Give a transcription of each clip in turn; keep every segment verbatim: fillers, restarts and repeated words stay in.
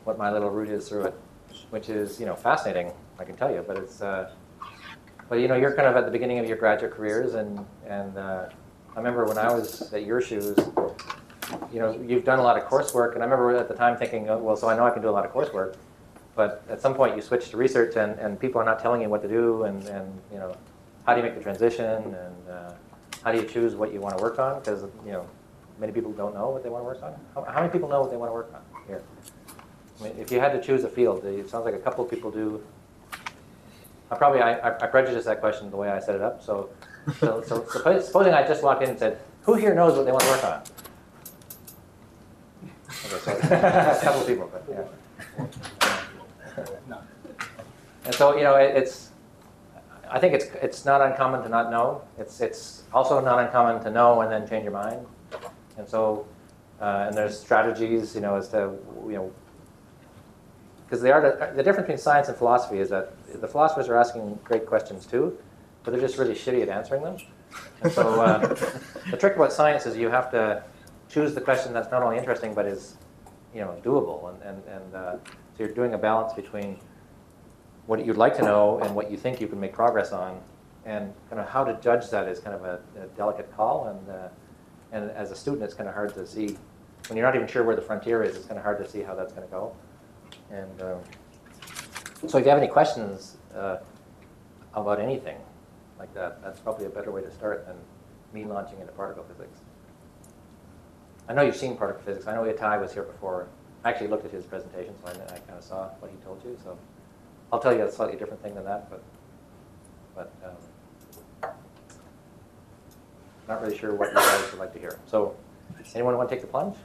what my little route is through it, which is, you know, fascinating, I can tell you. But it's, uh, but you know, you're kind of at the beginning of your graduate careers, and and uh, I remember when I was at your shoes, you know, you've done a lot of coursework, and I remember at the time thinking, oh, well, so I know I can do a lot of coursework, but at some point you switch to research, and, and people are not telling you what to do, and, and you know, how do you make the transition, and uh, how do you choose what you want to work on? Because, you know, many people don't know what they want to work on. How, how many people know what they want to work on here? I mean, if you had to choose a field, it sounds like a couple of people do. I probably I, I prejudice that question the way I set it up. So, so, so suppose, supposing I just walked in and said, "Who here knows what they want to work on?" Okay, so a couple of people, but yeah. And so, you know, it, it's. I think it's it's not uncommon to not know. It's it's also not uncommon to know and then change your mind. And so, uh, and there's strategies, you know, as to, you know, because they are the, the difference between science and philosophy is that the philosophers are asking great questions too, but they're just really shitty at answering them. And so, uh, the trick about science is you have to choose the question that's not only interesting but is, you know, doable. And and and uh, so you're doing a balance between what you'd like to know and what you think you can make progress on, and kind of how to judge that is kind of a, a delicate call. And uh, and as a student, it's kind of hard to see when you're not even sure where the frontier is. It's kind of hard to see how that's going to go. And um, so, if you have any questions uh, about anything like that, that's probably a better way to start than me launching into particle physics. I know you've seen particle physics. I know Itai was here before. I actually looked at his presentation, so I, I kind of saw what he told you. So I'll tell you a slightly different thing than that, but but um, not really sure what you guys would like to hear. So, anyone want to take the plunge?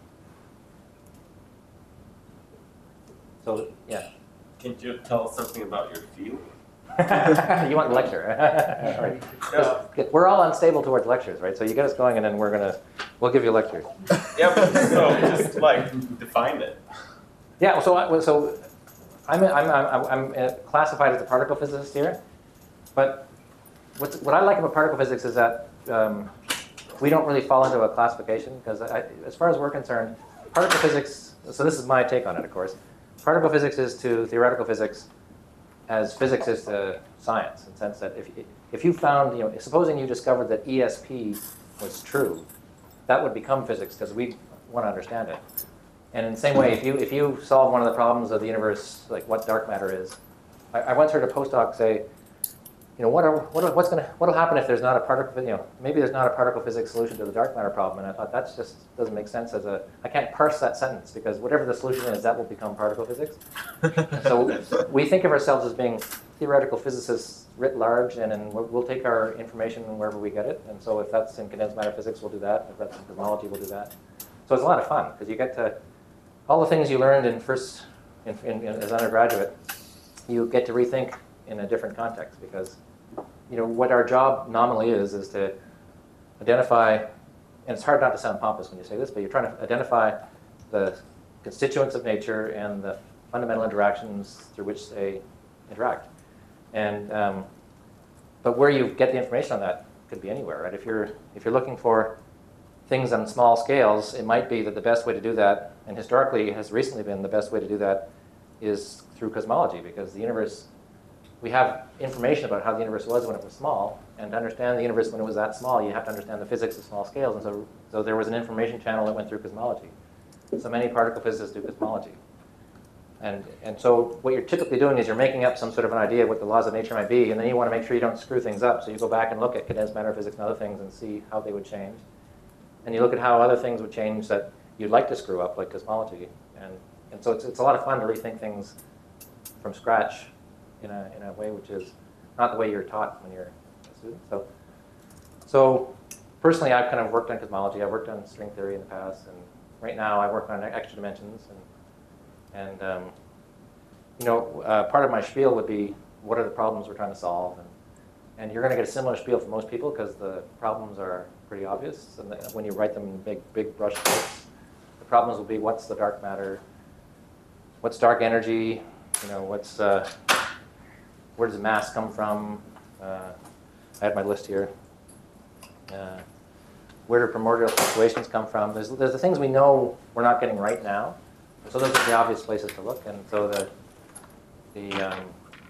So, yeah. Can you tell us something about your field? You want the lecture? All right. Yeah. We're all unstable towards lectures, right? So you get us going, and then we're gonna we'll give you a lecture. Yeah, but so just like define it. Yeah. So I, so I'm I'm I'm, I'm uh, classified as a particle physicist here, but what's, what I like about particle physics is that um, we don't really fall into a classification, because as far as we're concerned, particle physics. So this is my take on it, of course. Particle physics is to theoretical physics as physics is to science, in the sense that if if you found, you know, supposing you discovered that E S P was true, that would become physics because we want to understand it. And in the same way, if you if you solve one of the problems of the universe, like what dark matter is, I, I once heard a postdoc say, you know, what are, what what's going to what'll happen if there's not a particle, you know, maybe there's not a particle physics solution to the dark matter problem. And I thought that's just doesn't make sense as a I can't parse that sentence, because whatever the solution is, that will become particle physics. So we think of ourselves as being theoretical physicists writ large, and then we'll take our information wherever we get it. And so if that's in condensed matter physics, we'll do that. If that's in cosmology, we'll do that. So it's a lot of fun, because you get to all the things you learned in first in, in, in, as undergraduate, you get to rethink in a different context, because you know what our job nominally is is to identify, and it's hard not to sound pompous when you say this, but you're trying to identify the constituents of nature and the fundamental interactions through which they interact. And um, but where you get the information on that could be anywhere, right? If you're if you're looking for things on small scales, it might be that the best way to do that, and historically has recently been the best way to do that, is through cosmology, because the universe, we have information about how the universe was when it was small, and to understand the universe when it was that small, you have to understand the physics of small scales, and so, so there was an information channel that went through cosmology. So many particle physicists do cosmology. And, and so what you're typically doing is you're making up some sort of an idea of what the laws of nature might be, and then you want to make sure you don't screw things up, so you go back and look at condensed matter physics and other things and see how they would change. And you look at how other things would change that you'd like to screw up, like cosmology. And, and so it's, it's a lot of fun to rethink things from scratch in a, in a way which is not the way you're taught when you're a student. So, so personally, I've kind of worked on cosmology. I've worked on string theory in the past, and right now I work on extra dimensions. And, and um, you know, uh, part of my spiel would be, what are the problems we're trying to solve? And, and you're going to get a similar spiel for most people, because the problems are pretty obvious. And the, when you write them in big, big brush strokes, the problems will be, what's the dark matter? What's dark energy? You know, what's uh, where does mass come from? Uh, I had my list here. Uh, where do primordial fluctuations come from? There's, there's the things we know we're not getting right now, So those are the obvious places to look, and so the the, um,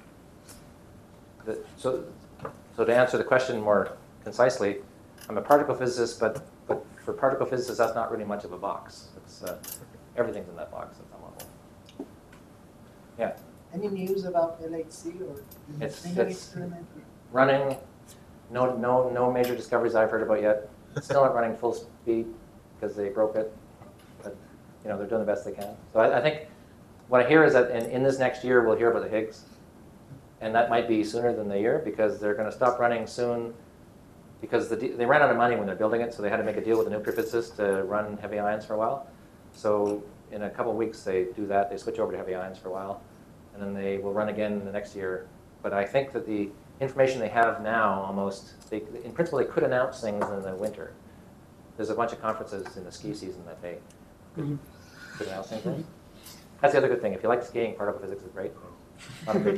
the so so to answer the question more concisely, I'm a particle physicist, but but for particle physicists, that's not really much of a box. It's uh, everything's in that box at some level. Yeah. Any news about L H C or the It's- neutrinos it's- experiment? Running, no no no major discoveries I've heard about yet. It's still not running full speed because they broke it, but you know they're doing the best they can. So I, I think what I hear is that in, in this next year we'll hear about the Higgs, and that might be sooner than the year because they're going to stop running soon because the, they ran out of money when they're building it, so they had to make a deal with the nuclear physicists to run heavy ions for a while. So in a couple of weeks they do that, they switch over to heavy ions for a while, and then they will run again in the next year. But I think that the information they have now, almost, they, in principle, they could announce things in the winter. There's a bunch of conferences in the ski season that they could, Mhm. could announce things in. That's the other good thing. If you like skiing, particle physics is great. Not a great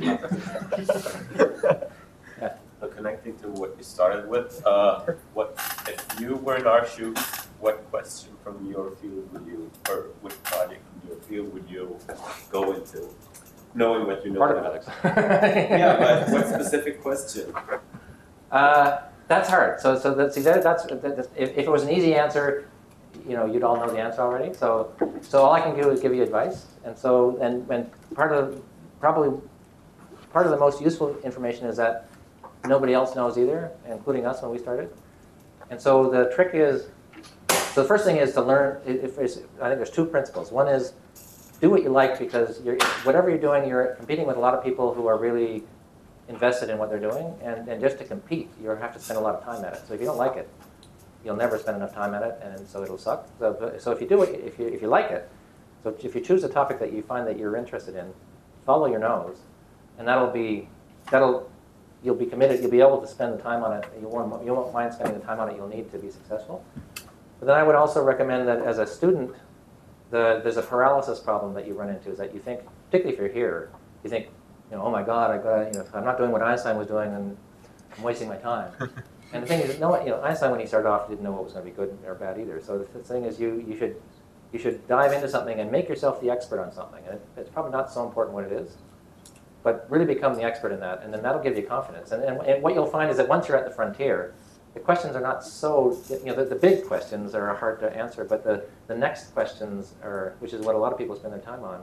topic. Yeah. So connecting to what you started with, uh, what if you were in our shoes, what question from your field would you, or which project from your field would you go into, knowing what you know Particle now? physics. Yeah, but what specific question? Uh, that's hard. So, so that's, that's, that's if, if it was an easy answer, you know, you'd all know the answer already. So, so all I can do is give you advice. And so, and, and part of probably part of the most useful information is that nobody else knows either, including us when we started. And so the trick is, so the first thing is to learn. If it's, I think there's two principles. One is do what you like because you're, whatever you're doing, you're competing with a lot of people who are really invested in what they're doing, and, and just to compete, you have to spend a lot of time at it. So if you don't like it, you'll never spend enough time at it, and so it'll suck. So, so if you do it, if you if you like it, so if you choose a topic that you find that you're interested in, follow your nose, and that'll be that'll you'll be committed. You'll be able to spend the time on it. You won't you won't mind spending the time on it you'll need to be successful. But then I would also recommend that as a student, the there's a paralysis problem that you run into is that you think, particularly if you're here, you think, you know, oh my God, I got, you know, I'm not doing what Einstein was doing, and I'm wasting my time. And the thing is, no, you know, Einstein when he started off didn't know what was going to be good or bad either. So the thing is, you you should you should dive into something and make yourself the expert on something. And it, it's probably not so important what it is, but really become the expert in that, and then that'll give you confidence. And, and, and what you'll find is that once you're at the frontier, the questions are not so, you know, the, the big questions are hard to answer, but the, the next questions are, which is what a lot of people spend their time on,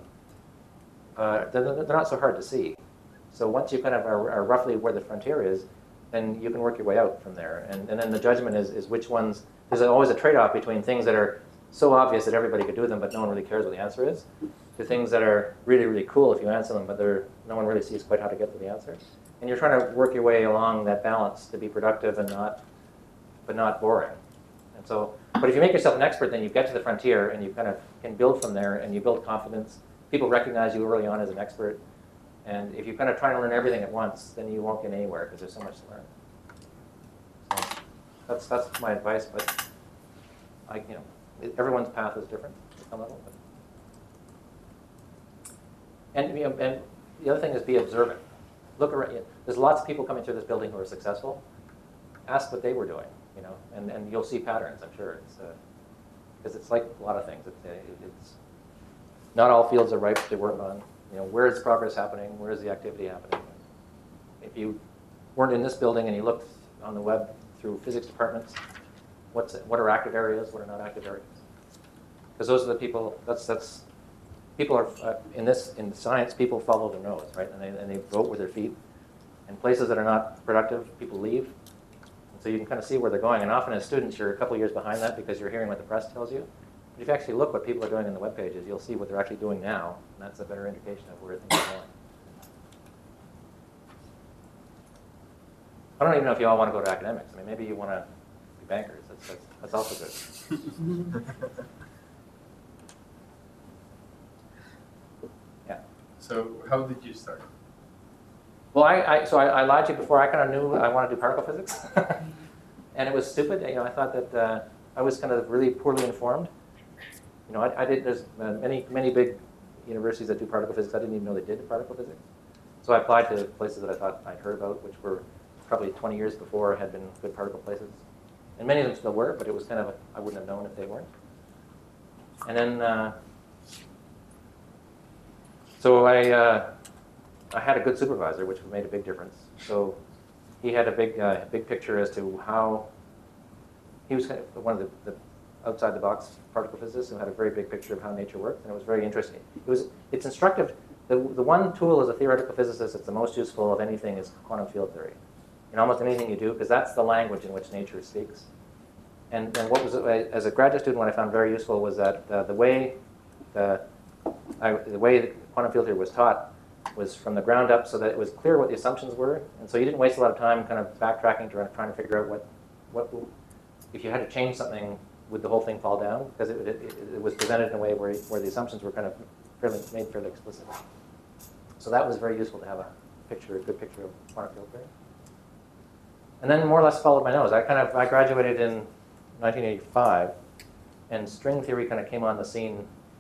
uh, they're, they're not so hard to see. So once you kind of are, are roughly where the frontier is, then you can work your way out from there. And, and then the judgment is, is which ones, there's always a trade-off between things that are so obvious that everybody could do them, but no one really cares what the answer is, to things that are really, really cool if you answer them, but they're, no one really sees quite how to get to the answer. And you're trying to work your way along that balance to be productive and not, but not boring. And so, but if you make yourself an expert, then you get to the frontier and you kind of can build from there and you build confidence. People recognize you early on as an expert. And if you kind of try to learn everything at once, then you won't get anywhere because there's so much to learn. So that's that's my advice. But I, you know, everyone's path is different at some level. But. And, you know, and the other thing is be observant. Look around. You know, there's lots of people coming through this building who are successful. Ask what they were doing, you know, and, and you'll see patterns. I'm sure it's because uh, it's like a lot of things. It's, it's not all fields are ripe to work on. You know, where is progress happening? Where is the activity happening? If you weren't in this building and you looked on the web through physics departments, what's what are active areas? What are not active areas? Because those are the people. That's that's people are uh, in this in science. People follow their nose, right? And they and they vote with their feet. And places that are not productive, people leave. And so you can kind of see where they're going. And often as students, you're a couple years behind that because you're hearing what the press tells you. If you actually look what people are doing in the web pages, you'll see what they're actually doing now, and that's a better indication of where things are going. I don't even know if you all want to go to academics. I mean, maybe you want to be bankers. That's, that's, that's also good. Yeah. So how did you start? Well, I, I so I, I lied to you before. I kind of knew I wanted to do particle physics, and it was stupid. You know, I thought that uh, I was kind of really poorly informed. You know, I, I did. There's uh, many, many big universities that do particle physics. I didn't even know they did particle physics. So I applied to places that I thought I'd heard about, which were probably twenty years before had been good particle places, and many of them still were. But it was kind of a, I wouldn't have known if they weren't. And then, uh, So I, uh, I had a good supervisor, which made a big difference. So he had a big, uh, big picture as to how, he was kind of one of the, the outside the box particle physicists who had a very big picture of how nature worked, and it was very interesting. It was, it's instructive. The, the one tool as a theoretical physicist that's the most useful of anything is quantum field theory. In almost anything you do, because that's the language in which nature speaks. And, and what was, as a graduate student, what I found very useful was that uh, the way the, I, the way quantum field theory was taught was from the ground up, so that it was clear what the assumptions were, and so you didn't waste a lot of time kind of backtracking, trying, trying to figure out what, what, if you had to change something, would the whole thing fall down? Because it, it, it was presented in a way where, where the assumptions were kind of fairly, made fairly explicit. So that was very useful to have a picture, a good picture of quantum field theory. And then more or less followed my nose. I kind of, I graduated in nineteen eighty-five, and string theory kind of came on the scene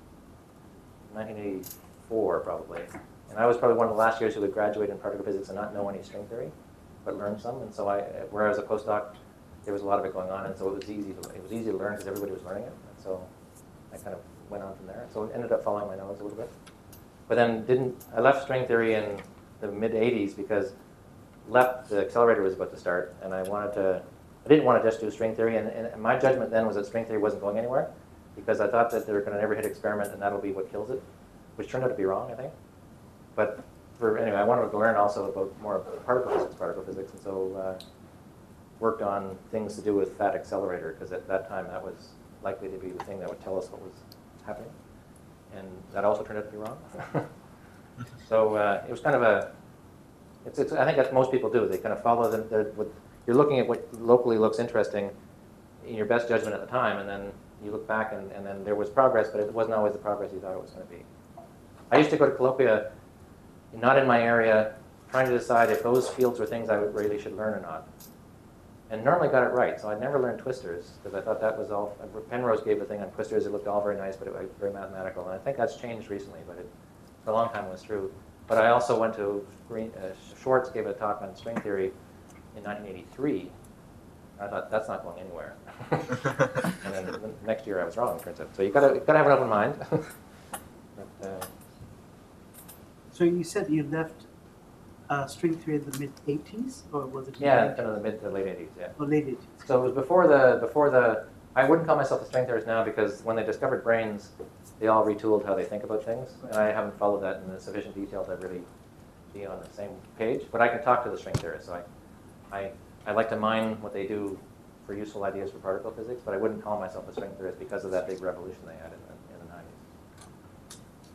in nineteen eighty-four, probably. And I was probably one of the last years who would graduate in particle physics and not know any string theory, but learn some. And so I, whereas a postdoc, there was a lot of it going on, and so it was easy to, it was easy to learn because everybody was learning it. And so I kind of went on from there. So I ended up following my nose a little bit. But then didn't, I left string theory in the mid eighties because L E P, the accelerator, was about to start, and I wanted to, I didn't want to just do string theory, and, and my judgment then was that string theory wasn't going anywhere, because I thought that they're going to never hit experiment and that'll be what kills it, which turned out to be wrong, I think. But for, anyway, I wanted to learn also about more particle physics, particle physics, and so uh, worked on things to do with that accelerator, because at that time that was likely to be the thing that would tell us what was happening. And that also turned out to be wrong. So uh, it was kind of a, it's, it's, I think that's most people do. They kind of follow the, the, what, you're looking at what locally looks interesting in your best judgment at the time, and then you look back and, and then there was progress, but it wasn't always the progress you thought it was going to be. I used to go to colloquia, not in my area, trying to decide if those fields were things I would really should learn or not. And normally got it right, so I never learned twistors, because I thought that was all, Penrose gave a thing on twistors, it looked all very nice, but it was very mathematical. And I think that's changed recently, but it, for a long time it was true. But I also went to, Green, uh, Schwartz gave a talk on string theory in nineteen eighty-three. I thought, that's not going anywhere. And then the next year I was wrong, it turns out. So you've got to, got to have an open mind. But, uh, So you said you left uh, string theory in the mid eighties, or was it? yeah, kind of the mid to late eighties, yeah. Or late eighties. So it was before the, before the, I wouldn't call myself a string theorist now, because when they discovered brains, they all retooled how they think about things. And I haven't followed that in the sufficient detail to really be on the same page. But I can talk to the string theorists. So I, I, I like to mine what they do for useful ideas for particle physics, but I wouldn't call myself a string theorist because of that big revolution they had in the, in the nineties.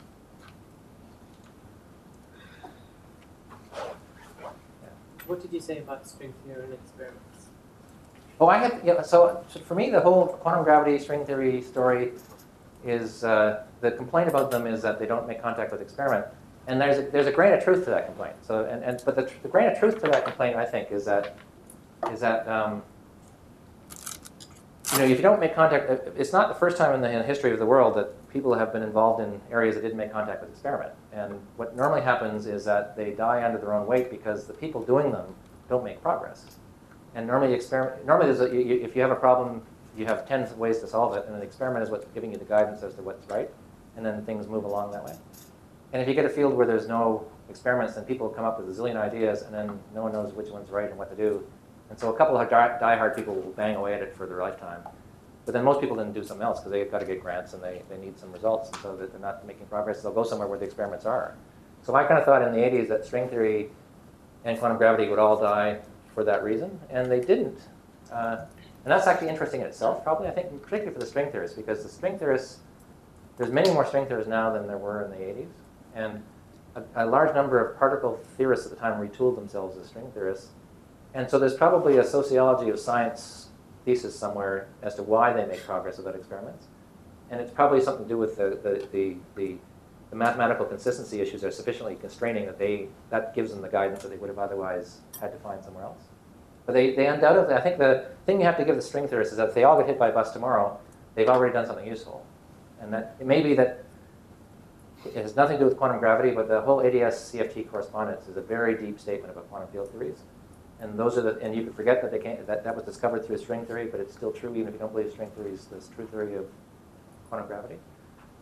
What did you say about string theory and experiments? Oh, I had, yeah, so, so for me, the whole quantum gravity string theory story is, uh, the complaint about them is that they don't make contact with experiment. And there's a, there's a grain of truth to that complaint. So, and, and, but the, the grain of truth to that complaint, I think, is that, is that um, you know, if you don't make contact, it's not the first time in the, in the history of the world that people have been involved in areas that didn't make contact with experiment. And what normally happens is that they die under their own weight because the people doing them don't make progress. And normally, experiment, normally there's a, you, if you have a problem, you have ten ways to solve it, and an experiment is what's giving you the guidance as to what's right, and then things move along that way. And if you get a field where there's no experiments, then people come up with a zillion ideas, and then no one knows which one's right and what to do. And so a couple of die-hard people will bang away at it for their lifetime. But then most people didn't do something else because they've got to get grants and they, they need some results, and so that they're not making progress. They'll go somewhere where the experiments are. So I kind of thought in the eighties that string theory and quantum gravity would all die for that reason, and they didn't. Uh, and that's actually interesting in itself, probably, I think, particularly for the string theorists, because the string theorists, there's many more string theorists now than there were in the eighties. And a, a large number of particle theorists at the time retooled themselves as string theorists. And so there's probably a sociology of science thesis somewhere as to why they make progress without experiments. And it's probably something to do with the, the, the, the, the mathematical consistency issues are sufficiently constraining that they, that gives them the guidance that they would have otherwise had to find somewhere else. But they, they undoubtedly, I think the thing you have to give the string theorists is that if they all get hit by a bus tomorrow, they've already done something useful. And that it may be that it has nothing to do with quantum gravity, but the whole A D S C F T correspondence is a very deep statement about quantum field theories. And those are the, and you can forget that they can't, that, that was discovered through string theory, but it's still true even if you don't believe string theory is the true theory of quantum gravity.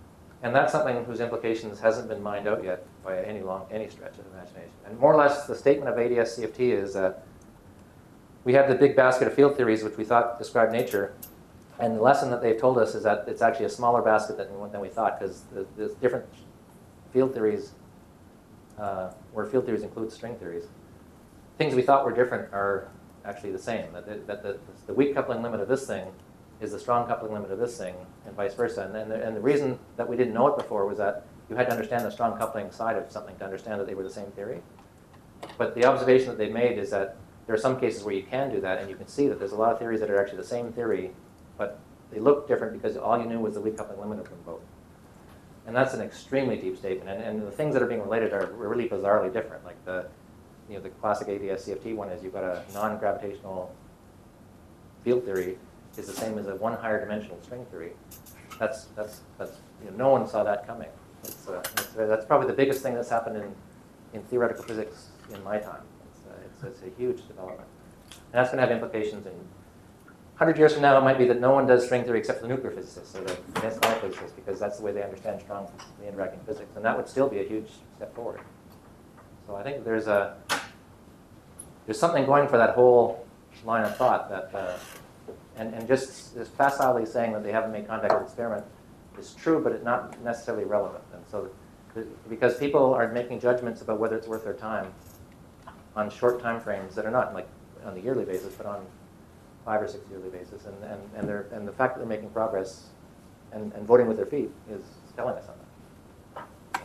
And that's something whose implications hasn't been mined out yet by any long, any stretch of imagination. And more or less, the statement of A D S C F T is that we have the big basket of field theories, which we thought described nature. And the lesson that they've told us is that it's actually a smaller basket than, than we thought, because the, the different field theories, uh, where field theories include string theories, things we thought were different are actually the same. That, the, that the, the weak coupling limit of this thing is the strong coupling limit of this thing, and vice versa. And, and, the, and the reason that we didn't know it before was that you had to understand the strong coupling side of something to understand that they were the same theory. But the observation that they've made is that there are some cases where you can do that, and you can see that there's a lot of theories that are actually the same theory, but they look different because all you knew was the weak coupling limit of them both. And that's an extremely deep statement. And, and the things that are being related are really bizarrely different. Like the, you know, the classic A D S C F T one is you've got a non-gravitational field theory is the same as a one higher dimensional string theory. That's, that's, that's you know, no one saw that coming. It's, uh, it's, that's probably the biggest thing that's happened in, in theoretical physics in my time. It's, uh, it's, it's a huge development. And that's going to have implications in one hundred years from now. It might be that no one does string theory except for the nuclear physicists or the advanced quantum physicists, because that's the way they understand strongly interacting physics. And that would still be a huge step forward. So I think there's a there's something going for that whole line of thought that, uh, and, and just, just facilely saying that they haven't made contact with the experiment is true, but it's not necessarily relevant. And so, because people are making judgments about whether it's worth their time on short time frames that are not like on the yearly basis, but on five or six yearly basis, and, and, and, they're, and the fact that they're making progress and, and voting with their feet is telling us something.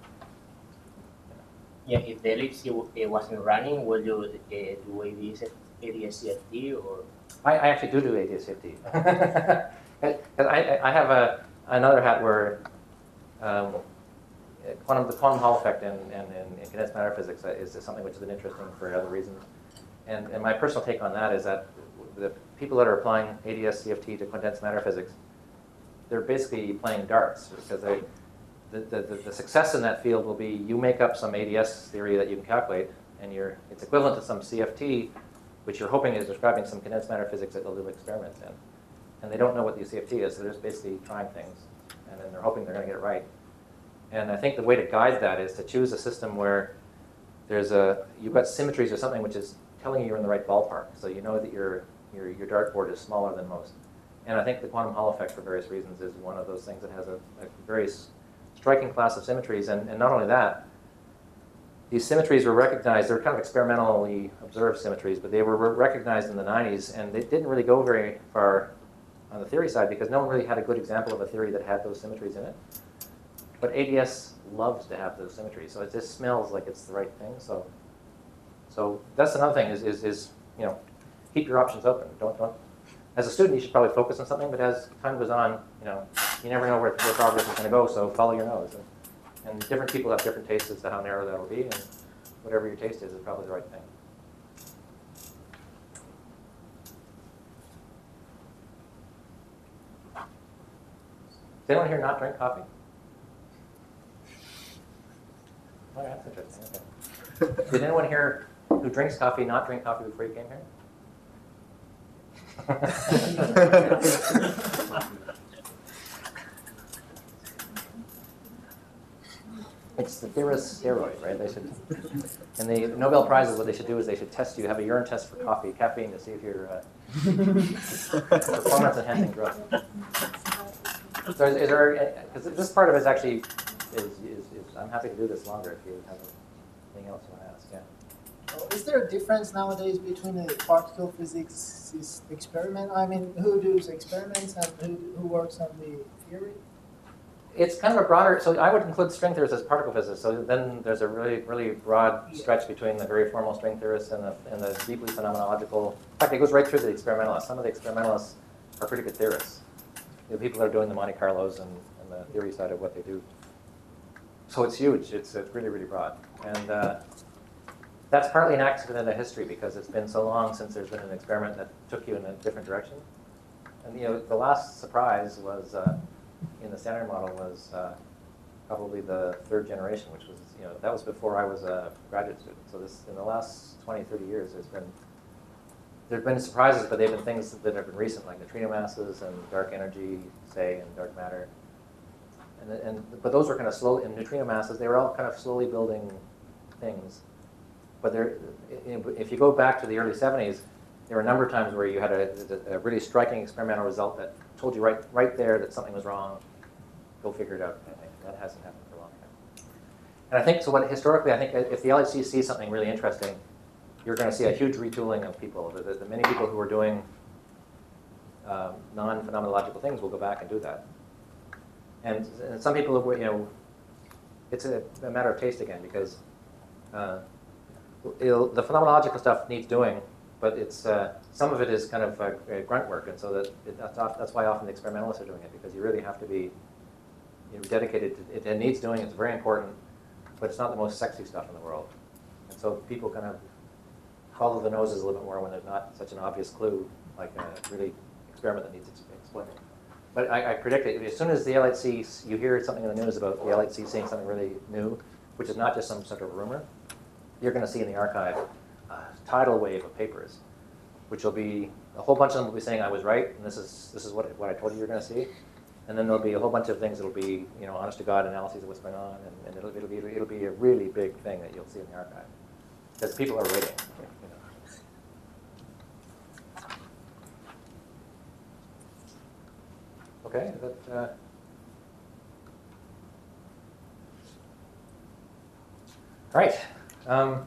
Yeah, if the ellipse uh, wasn't running, would you uh, do A D S C F T or? I, I actually do do A D S C F T. I, I have a, another hat where um, quantum, the quantum Hall effect in, in, in, in condensed matter physics is something which is interesting for other reasons. And, and my personal take on that is that the people that are applying A D S C F T to condensed matter physics, they're basically playing darts, because they, the, the, the success in that field will be you make up some A D S theory that you can calculate, and you're, it's equivalent to some C F T, which you're hoping is describing some condensed matter physics that they'll do experiments in. And they don't know what the C F T is, so they're just basically trying things, and then they're hoping they're going to get it right. And I think the way to guide that is to choose a system where there's a, you've got symmetries or something which is telling you you're in the right ballpark, so you know that your, your, your dartboard is smaller than most. And I think the quantum Hall effect, for various reasons, is one of those things that has a, a very striking class of symmetries. And, and not only that, these symmetries were recognized, they were kind of experimentally observed symmetries, but they were recognized in the nineties, and they didn't really go very far on the theory side because no one really had a good example of a theory that had those symmetries in it. But A D S loves to have those symmetries, so it just smells like it's the right thing. So, so that's another thing is, is, is you know, keep your options open. Don't, don't, as a student, you should probably focus on something, but as time goes on, you know, you never know where, where progress is going to go, so follow your nose. And, and different people have different tastes as to how narrow that will be, and whatever your taste is is probably the right thing. Does anyone here not drink coffee? Oh, yeah, that's interesting. Okay. Did anyone here who drinks coffee not drink coffee before you came here? It's the theorist's steroid, right? They should, and the Nobel Prizes, what they should do is they should test you, have a urine test for coffee, caffeine, to see if you're uh, performance-enhancing drug. So is, is there, because this part of it is actually, is, is, is, I'm happy to do this longer if you have anything else you want to ask, yeah. Is there a difference nowadays between a particle physics experiment? I mean, who does experiments and who, who works on the theory? It's kind of a broader, so I would include string theorists as particle physicists. So then there's a really, really broad stretch between the very formal string theorists and the, and the deeply phenomenological. In fact, it goes right through the experimentalists. Some of the experimentalists are pretty good theorists. The people that are doing the Monte Carlos and, and the theory side of what they do. So it's huge. It's, it's really, really broad. And uh, that's partly an accident of history because it's been so long since there's been an experiment that took you in a different direction. And you know, the last surprise was, uh, in the Standard Model was uh, probably the third generation, which was, you know, that was before I was a graduate student. So this, in the last twenty, thirty years, there's been, there've been surprises, but they've been things that have been recent, like neutrino masses and dark energy, say, and dark matter. and, and but those were kind of slow, and neutrino masses, they were all kind of slowly building things. But there, if you go back to the early seventies, there were a number of times where you had a, a really striking experimental result that told you right, right there that something was wrong. Go figure it out. And that hasn't happened for a long time. And I think, so what historically, I think if the L H C sees something really interesting, you're going to see a huge retooling of people. The, the, the many people who are doing um, non-phenomenological things will go back and do that. And, and some people, you know, it's a, a matter of taste again, because uh, it'll, the phenomenological stuff needs doing, but it's uh, some of it is kind of uh, grunt work, and so that it, that's, that's why often the experimentalists are doing it, because you really have to be you know, dedicated to it. It needs doing. It's very important, but it's not the most sexy stuff in the world, and so people kind of follow the noses a little bit more when there's not such an obvious clue, like a really experiment that needs explaining. But I, I predict it. As soon as the L H C, you hear something in the news about the L H C seeing something really new, which is not just some sort of rumor, you're going to see in the archive a tidal wave of papers, which will be, a whole bunch of them will be saying I was right, and this is this is what, what I told you you're going to see. And then there'll be a whole bunch of things that'll be, you know, honest to God analyses of what's going on, and, and it'll, it'll, be, it'll be a really big thing that you'll see in the archive. Because people are waiting. You know. Okay, is that, uh, right. Um,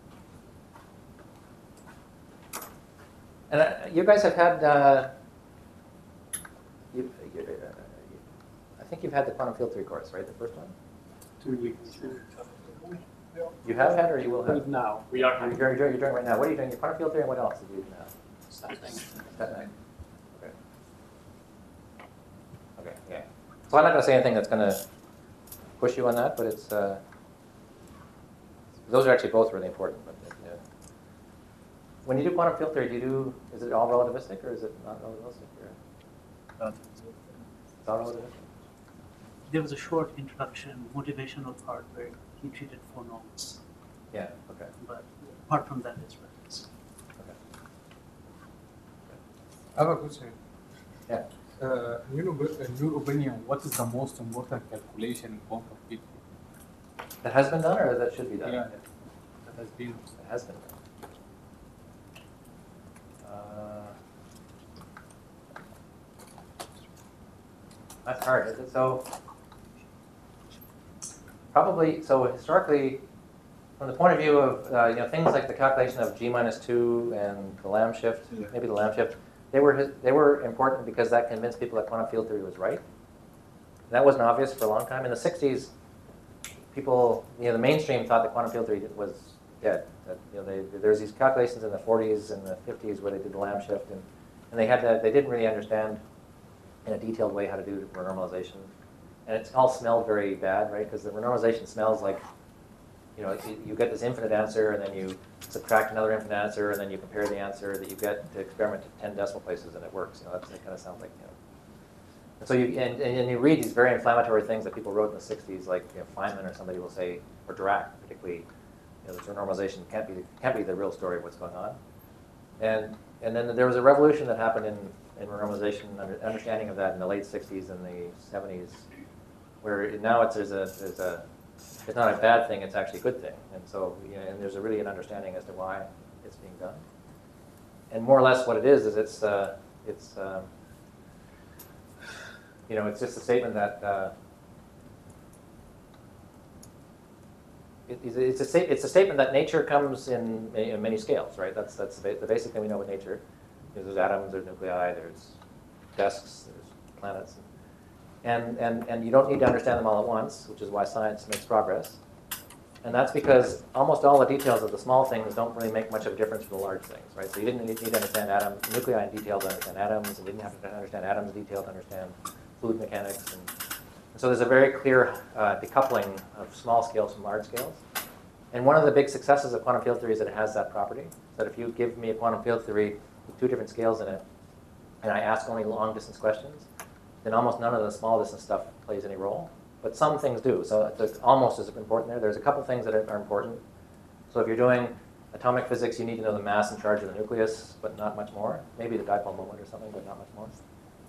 and uh, you guys have had, uh, you, you, uh, I think you've had the quantum field theory course, right? The first one? Two weeks. You have had, or you will have? Right now. We are You're, you're, you're doing right now. What are you doing? Your quantum field theory, and what else did you do now? starting. That night. Okay. Okay. Yeah. So I'm not going to say anything that's going to push you on that, but it's uh, those are actually both really important. But yeah. When you do quantum field theory, do you do is it all relativistic or is it not relativistic? Or? It's all relativistic. There was a short introduction, motivational part where he treated four norms, Yeah. Okay. but apart from that, it's relativistic. I have a question. Yeah. Uh, in, your, in your opinion, what is the most important calculation in quantum field? That has been done, or that should be done? Yeah, that has been. It has been done. Uh, that's hard. Is it? So probably. So historically, from the point of view of uh, you know things like the calculation of G minus two and the Lamb shift, Yeah. maybe the Lamb shift, they were they were important because that convinced people that quantum field theory was right. That wasn't obvious for a long time. In the sixties, people, you know, the mainstream thought that quantum field theory was dead. That, you know, they, there's these calculations in the forties and the fifties where they did the Lamb shift, and, and they had to, they didn't really understand in a detailed way how to do renormalization, and it all smelled very bad, right? Because the renormalization smells like, you know, you, you get this infinite answer, and then you subtract another infinite answer, and then you compare the answer that you get to experiment to ten decimal places, and it works. You know, that's, that kind of sounds like, you know. And so you and, and you read these very inflammatory things that people wrote in the sixties, like you know, Feynman or somebody will say, or Dirac particularly, you know, this renormalization can't be can't be the real story of what's going on. And and then there was a revolution that happened in, in renormalization, under, understanding of that in the late sixties and the seventies, where now it's there's a there's a it's not a bad thing, it's actually a good thing. And so you know, and there's a really an understanding as to why it's being done. And more or less what it is is it's uh, it's um, you know, it's just a statement that uh, it, it's, a sta it's a statement that nature comes in many, in many scales, right? That's that's the, the basic thing we know about nature. You know, there's atoms, there's nuclei, there's desks, there's planets, and and and you don't need to understand them all at once, which is why science makes progress. And that's because almost all the details of the small things don't really make much of a difference for the large things, right? So you didn't need to understand atoms, nuclei in detail to understand atoms, and you didn't have to understand atoms in detail to understand fluid mechanics. And, and so there's a very clear uh, decoupling of small scales from large scales. And one of the big successes of quantum field theory is that it has that property. That if you give me a quantum field theory with two different scales in it, and I ask only long distance questions, then almost none of the small distance stuff plays any role. But some things do, so it's almost as important there. There's a couple things that are important. So if you're doing atomic physics, you need to know the mass and charge of the nucleus, but not much more. Maybe the dipole moment or something, but not much more.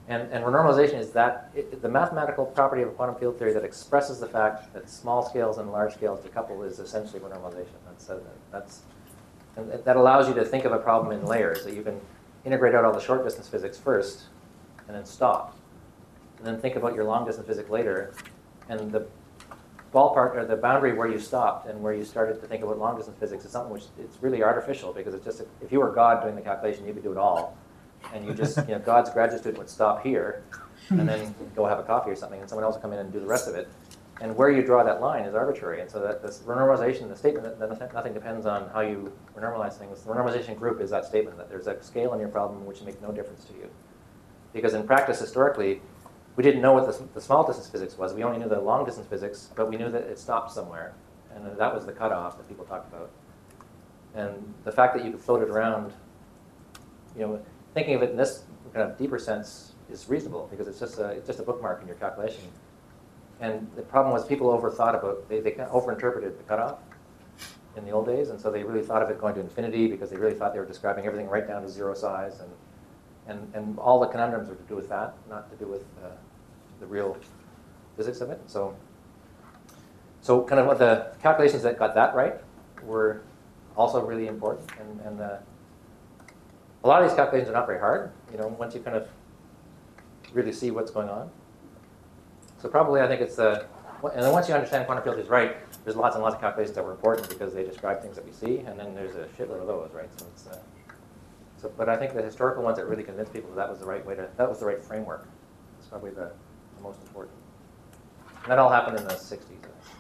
And, and renormalization is that, it, the mathematical property of a quantum field theory that expresses the fact that small scales and large scales decouple is essentially renormalization. That's, uh, that's, and that allows you to think of a problem in layers, that you can integrate out all the short distance physics first and then stop. And then think about your long distance physics later, and the ballpark, or the boundary where you stopped and where you started to think about long distance physics is something which it's really artificial, because it's just, if you were God doing the calculation, you could do it all. And you just, you know, God's graduate student would stop here and then go have a coffee or something, and someone else would come in and do the rest of it. And where you draw that line is arbitrary. And so that this renormalization, the statement that, that nothing depends on how you renormalize things, the renormalization group is that statement that there's a scale in your problem which makes no difference to you. Because in practice, historically, we didn't know what the, the small distance physics was. We only knew the long distance physics, but we knew that it stopped somewhere. And that was the cutoff that people talked about. And the fact that you could float it around, you know, thinking of it in this kind of deeper sense is reasonable, because it's just a, it's just a bookmark in your calculation. And the problem was people overthought about, they, they kind of overinterpreted the cutoff in the old days, and so they really thought of it going to infinity because they really thought they were describing everything right down to zero size, and and, and all the conundrums were to do with that, not to do with uh, the real physics of it. So, so kind of what the calculations that got that right were also really important, and, and uh, a lot of these calculations are not very hard, you know, once you kind of really see what's going on. So probably I think it's, uh, and then once you understand quantum field is right, there's lots and lots of calculations that were important because they describe things that we see, and then there's a shitload of those, right? So it's, uh, so, but I think the historical ones that really convinced people that that was the right way to, that was the right framework. It's probably the, the most important. And that all happened in the sixties.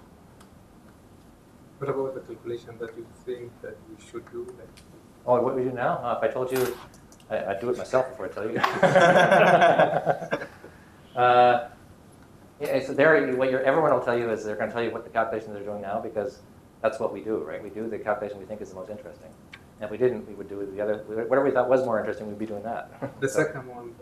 What about the calculation that you think that we should do? Like, Oh, what we do now? Uh, if I told you, I, I'd do it myself before I tell you. uh, yeah, so there, what you're, everyone will tell you is they're going to tell you what the calculations they're doing now, because that's what we do, right? We do the calculation we think is the most interesting. And if we didn't, we would do the other, whatever we thought was more interesting, we'd be doing that. the So. second one.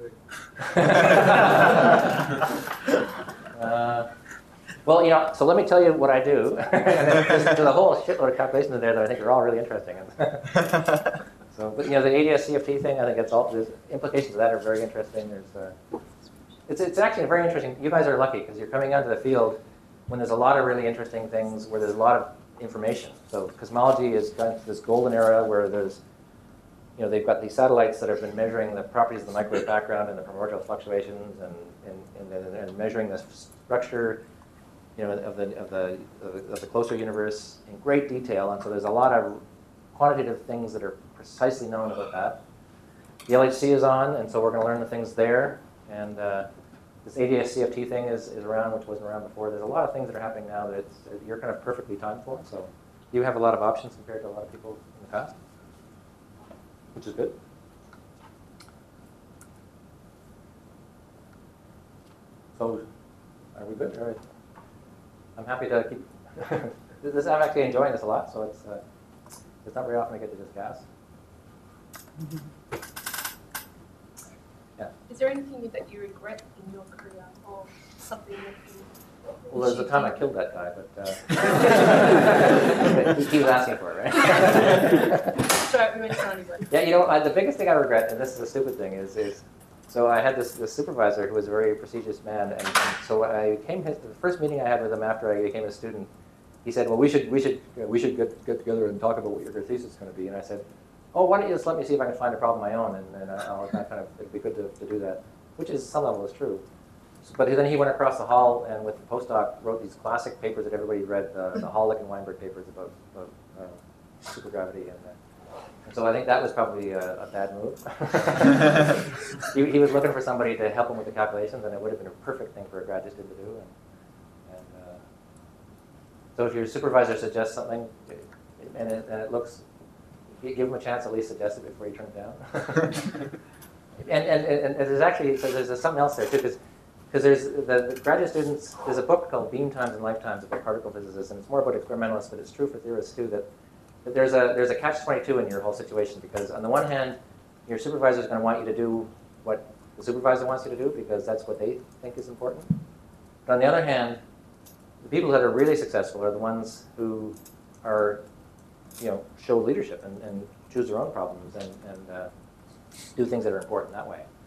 Like... uh, well, you know, so let me tell you what I do. And then there's, there's a whole shitload of calculations in there that I think are all really interesting. So, but you know, the A D S C F T thing, I think it's all, there's implications of that are very interesting. There's, uh, it's, it's actually very interesting. You guys are lucky because you're coming onto the field when there's a lot of really interesting things, where there's a lot of information. So cosmology is kind of this golden era where there's, you know, they've got these satellites that have been measuring the properties of the microwave background and the primordial fluctuations, and, and, and, and measuring the structure, you know, of the, of the of the closer universe in great detail. And so there's a lot of quantitative things that are precisely known about that. The L H C is on, and so we're going to learn the things there. And uh, this A D S C F T thing is, is around, which wasn't around before. There's a lot of things that are happening now that it's, you're kind of perfectly timed for. So you have a lot of options compared to a lot of people in the past, which is good. So are we good? All right. I'm happy to keep. this, I'm actually enjoying this a lot, so it's uh, it's not very often I get to just gas. Yeah. Is there anything that you regret in your career, or something that you? Well, there's a time I killed that guy, but uh, he, he was asking for it, right? Sorry, we went to Hollywood. Yeah, you know, I, the biggest thing I regret, and this is a stupid thing, is is. So I had this, this supervisor who was a very prestigious man, and, and so I came his, the first meeting I had with him after I became a student, he said, well, we should we should we should get, get together and talk about what your thesis is going to be. And I said, oh, why don't you just let me see if I can find a problem of my own, and, and I'll kind of it'd be good to, to do that, which is some level is true. So, but then he went across the hall and with the postdoc wrote these classic papers that everybody read, the, the Halleck and Weinberg papers about, about uh, supergravity and. Uh, And so I think that was probably a, a bad move. he, he was looking for somebody to help him with the calculations, and it would have been a perfect thing for a graduate student to do. And, and uh, so if your supervisor suggests something, and it, and it looks, give him a chance at least suggest it before you turn it down. and, and, and, and there's actually, so there's something else there too, because because there's the, the graduate students, there's a book called Beam Times and Lifetimes about particle physicists, and it's more about experimentalists, but it's true for theorists too, that But there's a there's a catch twenty-two in your whole situation, because on the one hand, your supervisor is going to want you to do what the supervisor wants you to do because that's what they think is important. But on the other hand, the people that are really successful are the ones who are, you know, show leadership and, and choose their own problems and, and uh, do things that are important that way.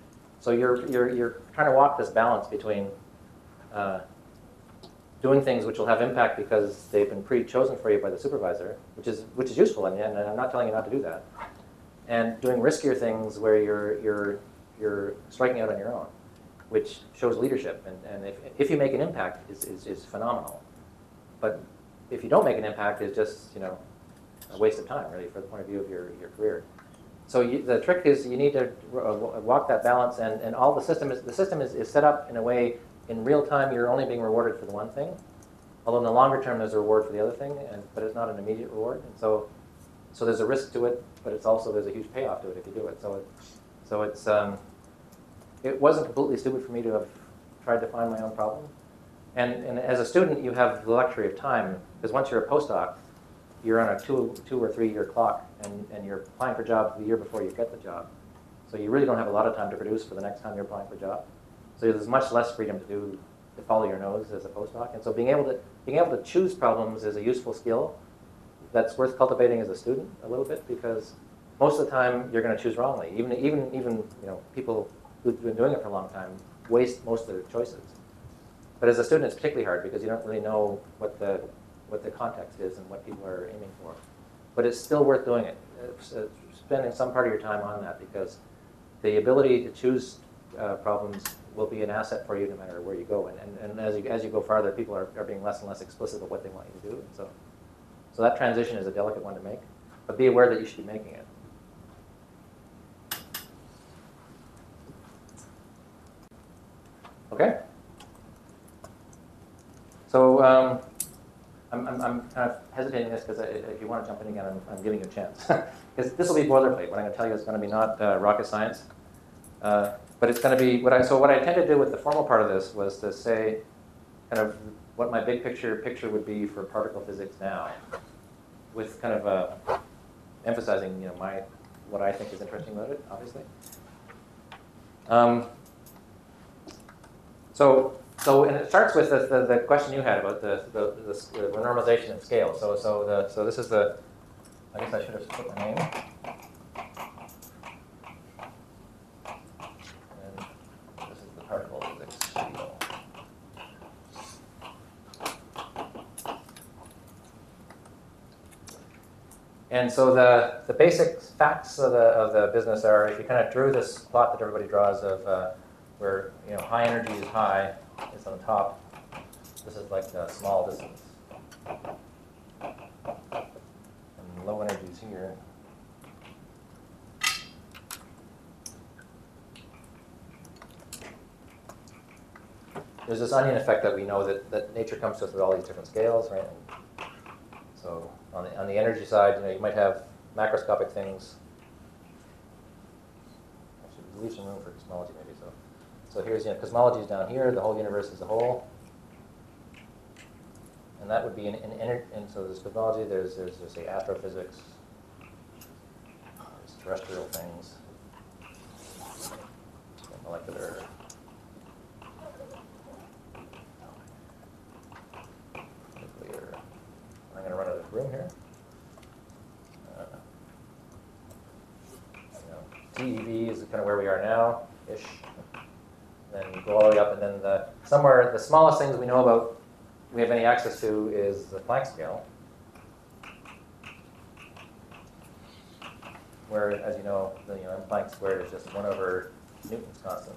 so you're, you're, you're trying to walk this balance between uh, doing things which will have impact because they've been pre-chosen for you by the supervisor, which is, which is useful, and, and I'm not telling you not to do that, and doing riskier things where you're, you're, you're striking out on your own, which shows leadership, and, and if, if you make an impact, is is is phenomenal. But if you don't make an impact, it's just, you know, a waste of time, really, from the point of view of your, your career. So you, the trick is you need to walk that balance, and, and all the system is, the system is, is set up in a way, in real time, you're only being rewarded for the one thing, although in the longer term, there's a reward for the other thing, and, but it's not an immediate reward. And so, so there's a risk to it, but it's also, there's a huge payoff to it if you do it. So, it, so it's, um, it wasn't completely stupid for me to have tried to find my own problem. And, and as a student, you have the luxury of time, because once you're a postdoc, you're on a two, two or three year clock, and, and you're applying for jobs the year before you get the job. So you really don't have a lot of time to produce for the next time you're applying for a job. So there's much less freedom to do, to follow your nose as a postdoc. And so being able to, being able to choose problems is a useful skill that's worth cultivating as a student a little bit, because most of the time you're going to choose wrongly. Even, even, even you know, people who've been doing it for a long time waste most of their choices. But as a student, it's particularly hard because you don't really know what the, what the context is and what people are aiming for. But it's still worth doing it, it's, uh, spending some part of your time on that, because the ability to choose uh, problems will be an asset for you no matter where you go. And, and, and as, you, as you go farther, people are, are being less and less explicit about what they want you to do. And so, so that transition is a delicate one to make, but be aware that you should be making it. Okay? So um, I'm, I'm, I'm kind of hesitating this because if you want to jump in again, I'm, I'm giving you a chance. Because this will be boilerplate. What I'm going to tell you is going to be not uh, rocket science. Uh, but it's going to be, what I, so what I intended to do with the formal part of this was to say kind of what my big picture picture would be for particle physics now, with kind of uh, emphasizing, you know, my, what I think is interesting about it, obviously. Um, so, so, and it starts with the, the, the question you had about the, the, the, the renormalization and scale. So, so, the, so this is the, I guess I should have put my name. And this is the particle physics field. And so the, the basic facts of the, of the business are, if you kind of drew this plot that everybody draws of uh, where, you know, high energy is high, it's on top. This is like a small distance. And low energy is here. There's this onion effect that we know that, that nature comes to us with all these different scales, right? And so on the, on the energy side, you know, you might have macroscopic things. Actually, leave some room for cosmology maybe. So, so here's, you know, cosmology is down here. The whole universe is a whole, and that would be in, in, in and so there's cosmology. There's there's, there's say astrophysics. There's terrestrial things. Molecular. Nuclear. I'm going to run out of room here. Uh, you know, T E V is kind of where we are now-ish. Then you go all the way up, and then the somewhere the smallest things we know about we have any access to is the Planck scale, where, as you know, the you know, Planck squared is just one over Newton's constant,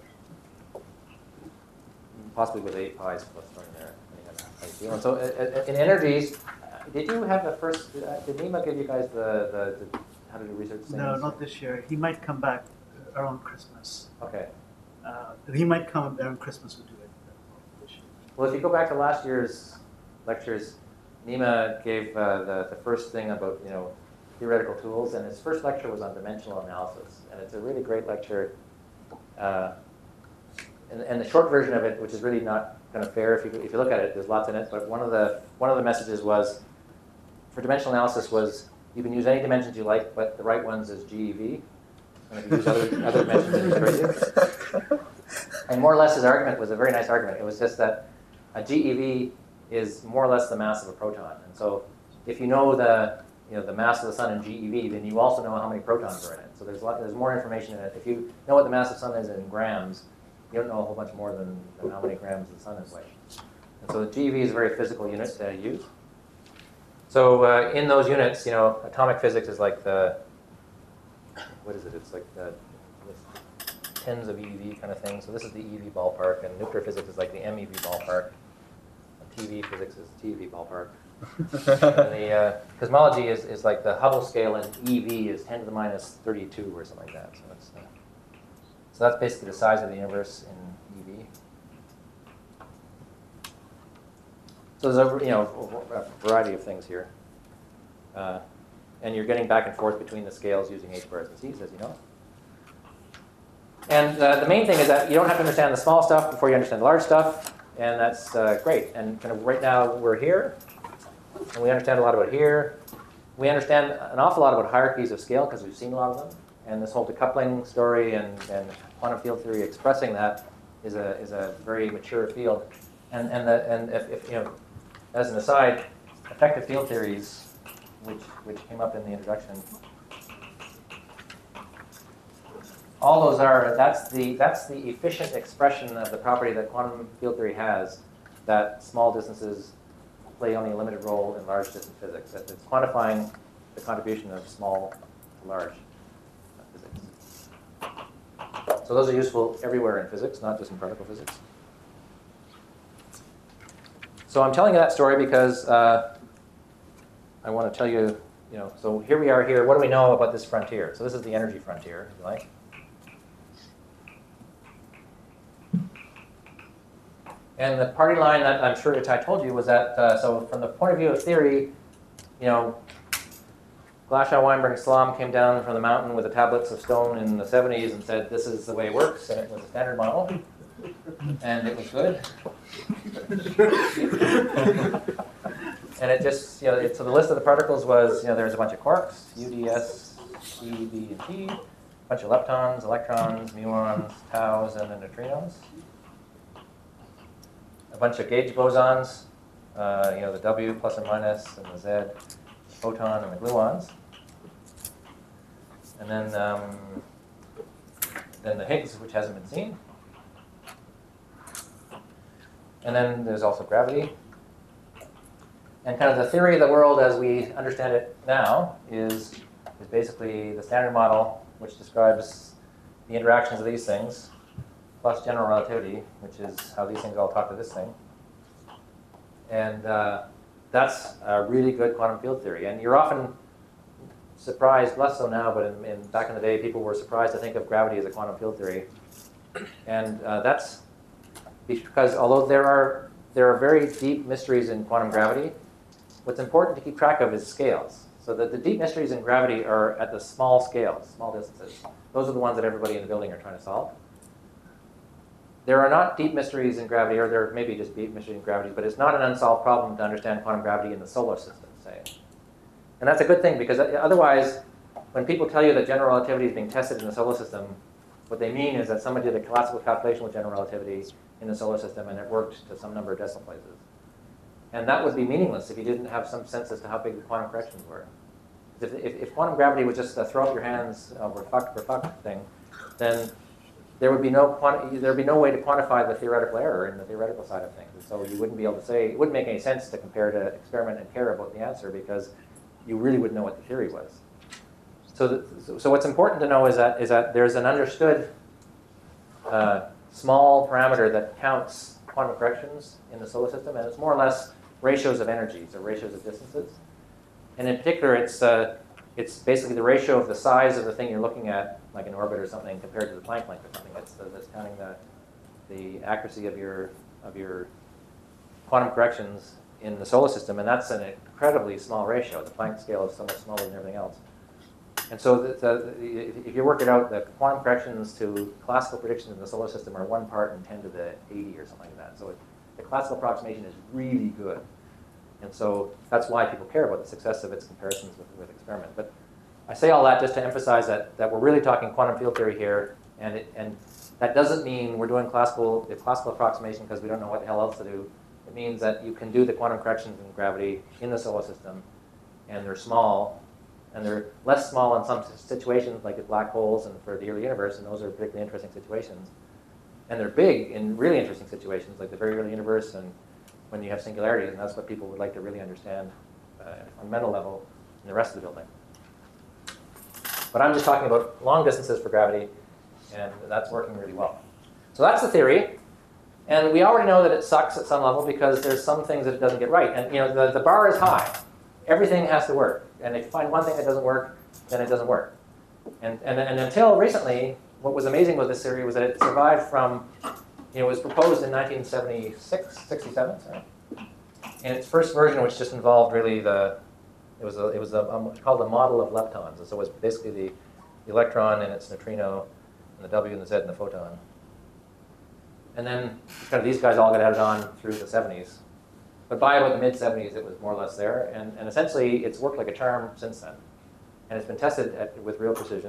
possibly with eight pi's plus one there. And so, uh, in energies, did you have the first? Uh, did Nima give you guys the, the, the how to do research things? No, not this year. He might come back around Christmas. Okay. Uh, he might come around Christmas and do it this year. Well, if you go back to last year's lectures, Nima gave uh, the the first thing about you know theoretical tools, and his first lecture was on dimensional analysis, and it's a really great lecture. Uh, and, and the short version of it, which is really not kind of fair if you if you look at it, there's lots in it. But one of the one of the messages was for dimensional analysis was you can use any dimensions you like, but the right ones is G E V. And if you use other other dimensions, it's crazy. And more or less his argument was a very nice argument. It was just that a G E V is more or less the mass of a proton. And so if you know the you know, the mass of the sun in G E V, then you also know how many protons are in it. So there's a lot, there's more information in it. If you know what the mass of the sun is in grams, you don't know a whole bunch more than, than how many grams the sun is weighing. And so the G E V is a very physical unit to use. So uh, in those units, you know, atomic physics is like the, what is it? It's like the, tens of E E V kind of thing. So this is the E E V ballpark, and nuclear physics is like the M E V ballpark. And T V physics is T V ballpark. And the uh, cosmology is, is like the Hubble scale, and E V is ten to the minus thirty-two or something like that. So, it's, uh, so that's basically the size of the universe in E V. So there's a, you know, a variety of things here. Uh, and you're getting back and forth between the scales using H bars and C's, as you know. And uh, the main thing is that you don't have to understand the small stuff before you understand the large stuff, and that's uh, great. And kind of right now we're here, and we understand a lot about here. We understand an awful lot about hierarchies of scale because we've seen a lot of them. And this whole decoupling story and, and quantum field theory expressing that is a is a very mature field. And and the, and if, if you know, as an aside, effective field theories, which which came up in the introduction. All those are, that's the, that's the efficient expression of the property that quantum field theory has, that small distances play only a limited role in large distance physics. That it's quantifying the contribution of small to large physics. So those are useful everywhere in physics, not just in particle physics. So I'm telling you that story because uh, I want to tell you, you know, so here we are here. What do we know about this frontier? So this is the energy frontier, if you like. And the party line that I'm sure I told you was that, uh, so from the point of view of theory, you know, Glashow, Weinberg, and Salam came down from the mountain with the tablets of stone in the seventies and said, this is the way it works, and it was a standard model, and it was good. And it just, you know, it, so the list of the particles was, you know, there's a bunch of quarks, U, D, S, E, B, and T, a bunch of leptons, electrons, muons, taus, and then neutrinos. A bunch of gauge bosons, uh, you know, the W plus and minus, and the Z, the photon, and the gluons. And then, um, then the Higgs, which hasn't been seen. And then there's also gravity. And kind of the theory of the world as we understand it now is, is basically the standard model, which describes the interactions of these things, plus general relativity, which is how these things all talk to this thing. And uh, that's a really good quantum field theory. And you're often surprised, less so now, but in, in, back in the day, people were surprised to think of gravity as a quantum field theory. And uh, that's because although there are, there are very deep mysteries in quantum gravity, what's important to keep track of is scales. So that the deep mysteries in gravity are at the small scales, small distances. Those are the ones that everybody in the building are trying to solve. There are not deep mysteries in gravity, or there may be just deep mysteries in gravity, but it's not an unsolved problem to understand quantum gravity in the solar system, say. And that's a good thing, because otherwise, when people tell you that general relativity is being tested in the solar system, what they mean is that somebody did a classical calculation with general relativity in the solar system, and it worked to some number of decimal places. And that would be meaningless if you didn't have some sense as to how big the quantum corrections were. If, if, if quantum gravity was just a throw up your hands over fuck for fuck thing, then there would be no quanti- there would be no way to quantify the theoretical error in the theoretical side of things. And so you wouldn't be able to say, it wouldn't make any sense to compare to experiment and care about the answer because you really wouldn't know what the theory was. So, the, so what's important to know is that is that there's an understood uh, small parameter that counts quantum corrections in the solar system, and it's more or less ratios of energies or ratios of distances. And in particular, it's uh, it's basically the ratio of the size of the thing you're looking at, like an orbit or something, compared to the Planck length or something. That's the, that's counting the the accuracy of your of your quantum corrections in the solar system, and that's an incredibly small ratio. The Planck scale is so much smaller than everything else. And so the, the, if you work it out, the quantum corrections to classical predictions in the solar system are one part in ten to the eighty or something like that. So it, the classical approximation is really good. And so that's why people care about the success of its comparisons with, with experiment. But I say all that just to emphasize that, that we're really talking quantum field theory here, and, it, and that doesn't mean we're doing classical, the classical approximation because we don't know what the hell else to do. It means that you can do the quantum corrections in gravity in the solar system and they're small, and they're less small in some situations, like at black holes and for the early universe, and those are particularly interesting situations. And they're big in really interesting situations, like the very early universe and when you have singularities, and that's what people would like to really understand uh, on a mental level in the rest of the building. But I'm just talking about long distances for gravity, and that's working really well. So that's the theory. And we already know that it sucks at some level because there's some things that it doesn't get right. And you know, the, the bar is high. Everything has to work. And if you find one thing that doesn't work, then it doesn't work. And, and, and until recently, what was amazing with this theory was that it survived from, you know, it was proposed in nineteen seventy-six, sixty-seven, sorry. And its first version, which just involved really the, it was, a, it was a, a, called a model of leptons. And so it was basically the, the electron and its neutrino, and the W and the Z and the photon. And then kind of these guys all got added on through the seventies. But by about the mid seventies, it was more or less there. And, and essentially, it's worked like a charm since then. And it's been tested at, with real precision.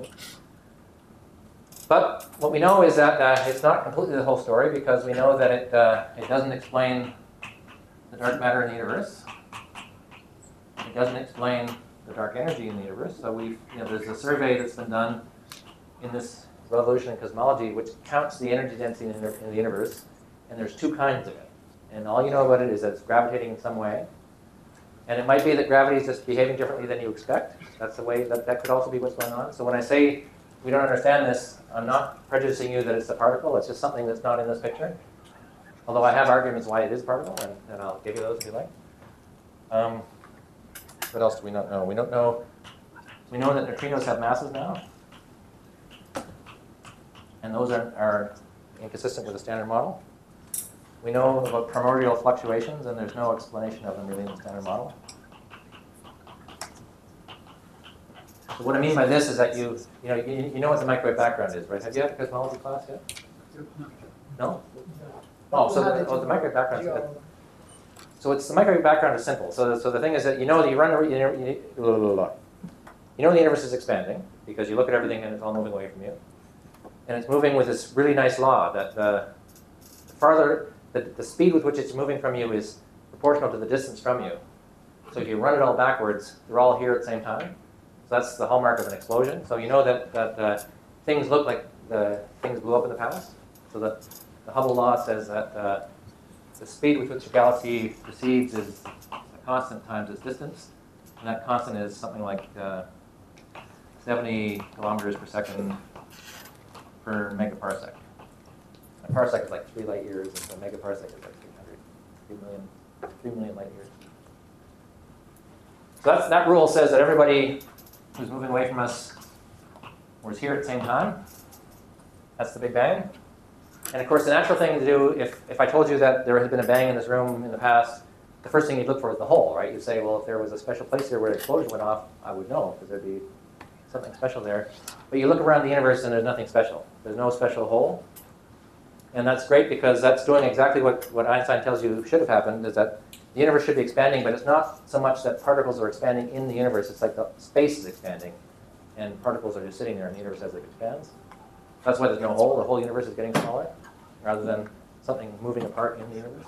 But what we know is that uh, it's not completely the whole story, because we know that it, uh, it doesn't explain the dark matter in the universe. It doesn't explain the dark energy in the universe. So we, you know, there's a survey that's been done in this Revolution in Cosmology, which counts the energy density in the, in the universe, and there's two kinds of it. And all you know about it is that it's gravitating in some way. And it might be that gravity is just behaving differently than you expect. That's the way, that, that could also be what's going on. So when I say we don't understand this, I'm not prejudicing you that it's a particle. It's just something that's not in this picture. Although I have arguments why it is a particle, and, and I'll give you those if you like. Um, what else do we not know? We don't know. We know that neutrinos have masses now. And those are, are inconsistent with the standard model. We know about primordial fluctuations, and there's no explanation of them really in the standard model. So what I mean by this is that you, you know, you, you know what the microwave background is, right? Have you had a cosmology class yet? No? Oh, so the, oh, the microwave background is good. So it's the microwave background is simple. So, so the thing is that you know that you run, you know, you, you know the universe is expanding because you look at everything and it's all moving away from you. And it's moving with this really nice law that the farther, the, the speed with which it's moving from you is proportional to the distance from you. So if you run it all backwards, they're all here at the same time. So that's the hallmark of an explosion. So you know that, that uh, things look like the things blew up in the past. So the, the Hubble law says that uh, the speed with which a galaxy proceeds is a constant times its distance. And that constant is something like uh, seventy kilometers per second per megaparsec. A parsec is like three light years, and a megaparsec is like three hundred, three million, three million light years. So that's, that rule says that everybody who's moving away from us was here at the same time. That's the Big Bang. And of course, the natural thing to do, if, if I told you that there had been a bang in this room in the past, the first thing you'd look for is the hole, right? You'd say, well, if there was a special place here where an explosion went off, I would know, because there'd be something special there. But you look around the universe and there's nothing special. There's no special hole. And that's great because that's doing exactly what, what Einstein tells you should have happened, is that the universe should be expanding, but it's not so much that particles are expanding in the universe. It's like the space is expanding, and particles are just sitting there in the universe as it expands. That's why there's no hole. The whole universe is getting smaller, rather than something moving apart in the universe.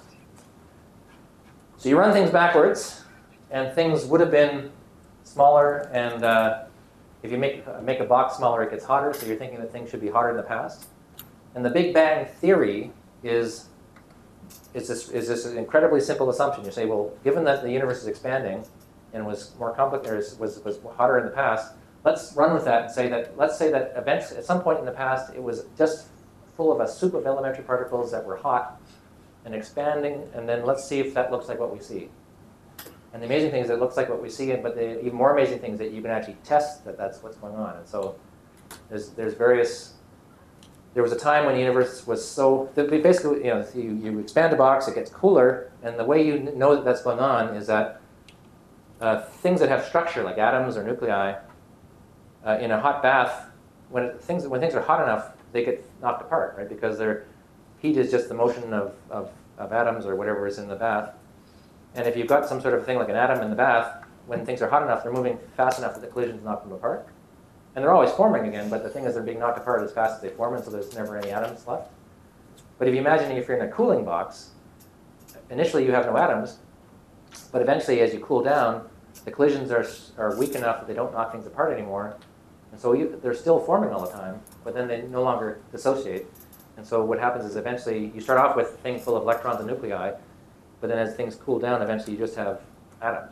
So you run things backwards, and things would have been smaller, and uh, if you make, uh, make a box smaller, it gets hotter, so you're thinking that things should be hotter in the past. And the Big Bang theory is, is, this, is this incredibly simple assumption. You say, well, given that the universe is expanding and was more complicated, was, was hotter in the past, let's run with that and say that, let's say that eventually, at some point in the past, it was just full of a soup of elementary particles that were hot and expanding, and then let's see if that looks like what we see. And the amazing thing is that it looks like what we see, but the even more amazing thing is that you can actually test that that's what's going on. And so there's, there's various, there was a time when the universe was so, basically, you know, you, you expand a box, it gets cooler, and the way you know that that's going on is that uh, things that have structure, like atoms or nuclei, uh, in a hot bath, when it, things, when things are hot enough, they get knocked apart, right? Because their heat is just the motion of, of, of atoms or whatever is in the bath. And if you've got some sort of thing like an atom in the bath, when things are hot enough, they're moving fast enough that the collisions knock them apart. And they're always forming again, but the thing is they're being knocked apart as fast as they form, and so there's never any atoms left. But if you imagine if you're in a cooling box, initially you have no atoms, but eventually as you cool down, the collisions are, are weak enough that they don't knock things apart anymore. And so you, they're still forming all the time, but then they no longer dissociate. And so what happens is eventually you start off with things full of electrons and nuclei, but then as things cool down, eventually you just have atoms,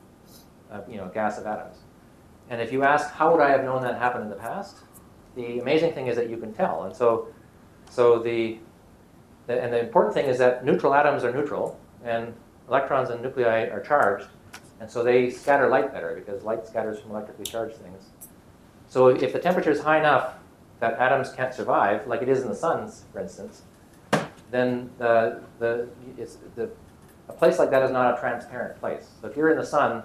uh, you know, a gas of atoms. And if you ask, how would I have known that happened in the past? The amazing thing is that you can tell. And so, so the, the, and the important thing is that neutral atoms are neutral, and electrons and nuclei are charged. And so they scatter light better, because light scatters from electrically charged things. So if the temperature is high enough that atoms can't survive, like it is in the suns, for instance, then the, the, it's, the, a place like that is not a transparent place. So if you're in the sun,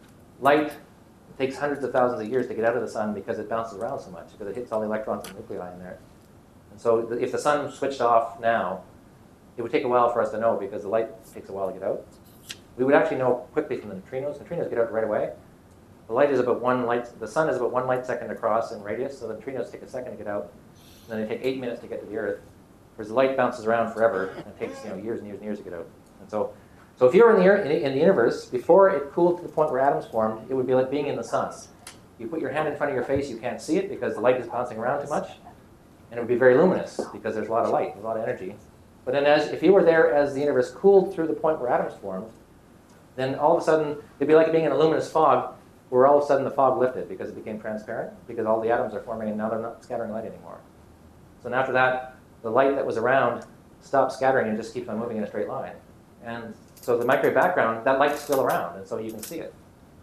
light takes hundreds of thousands of years to get out of the sun because it bounces around so much, because it hits all the electrons and nuclei in there. And so if the sun switched off now, it would take a while for us to know, because the light takes a while to get out. We would actually know quickly from the neutrinos. Neutrinos get out right away. The light is about one light, the sun is about one light second across in radius, so the neutrinos take a second to get out, and then they take eight minutes to get to the Earth, whereas the light bounces around forever, and it takes, you know, years and years and years to get out. And so, so if you were in the, in, in the universe, before it cooled to the point where atoms formed, it would be like being in the sun. You put your hand in front of your face, you can't see it because the light is bouncing around too much, and it would be very luminous because there's a lot of light, there's a lot of energy. But then as, if you were there as the universe cooled through the point where atoms formed, then all of a sudden, it'd be like being in a luminous fog, where all of a sudden the fog lifted because it became transparent, because all the atoms are forming and now they're not scattering light anymore. So then after that, the light that was around stops scattering and just keeps on moving in a straight line. And so the microwave background, that light's still around, and so you can see it.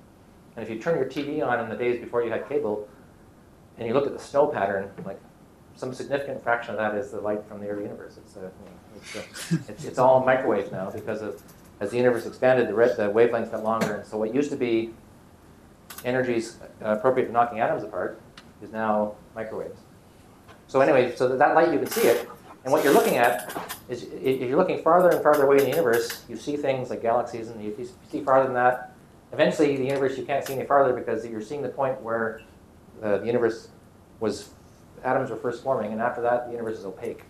And if you turn your T V on in the days before you had cable, and you look at the snow pattern, like some significant fraction of that is the light from the early universe. It's, uh, you know, it's, uh, it's, it's all microwave now, because of, as the universe expanded, the, red, the wavelengths got longer, and so what used to be energies uh, appropriate for knocking atoms apart is now microwaves. So anyway, so that light, you can see it. And what you're looking at is, if you're looking farther and farther away in the universe, you see things like galaxies, and if you see farther than that, eventually the universe, you can't see any farther, because you're seeing the point where uh, the universe was, atoms were first forming, and after that, the universe is opaque.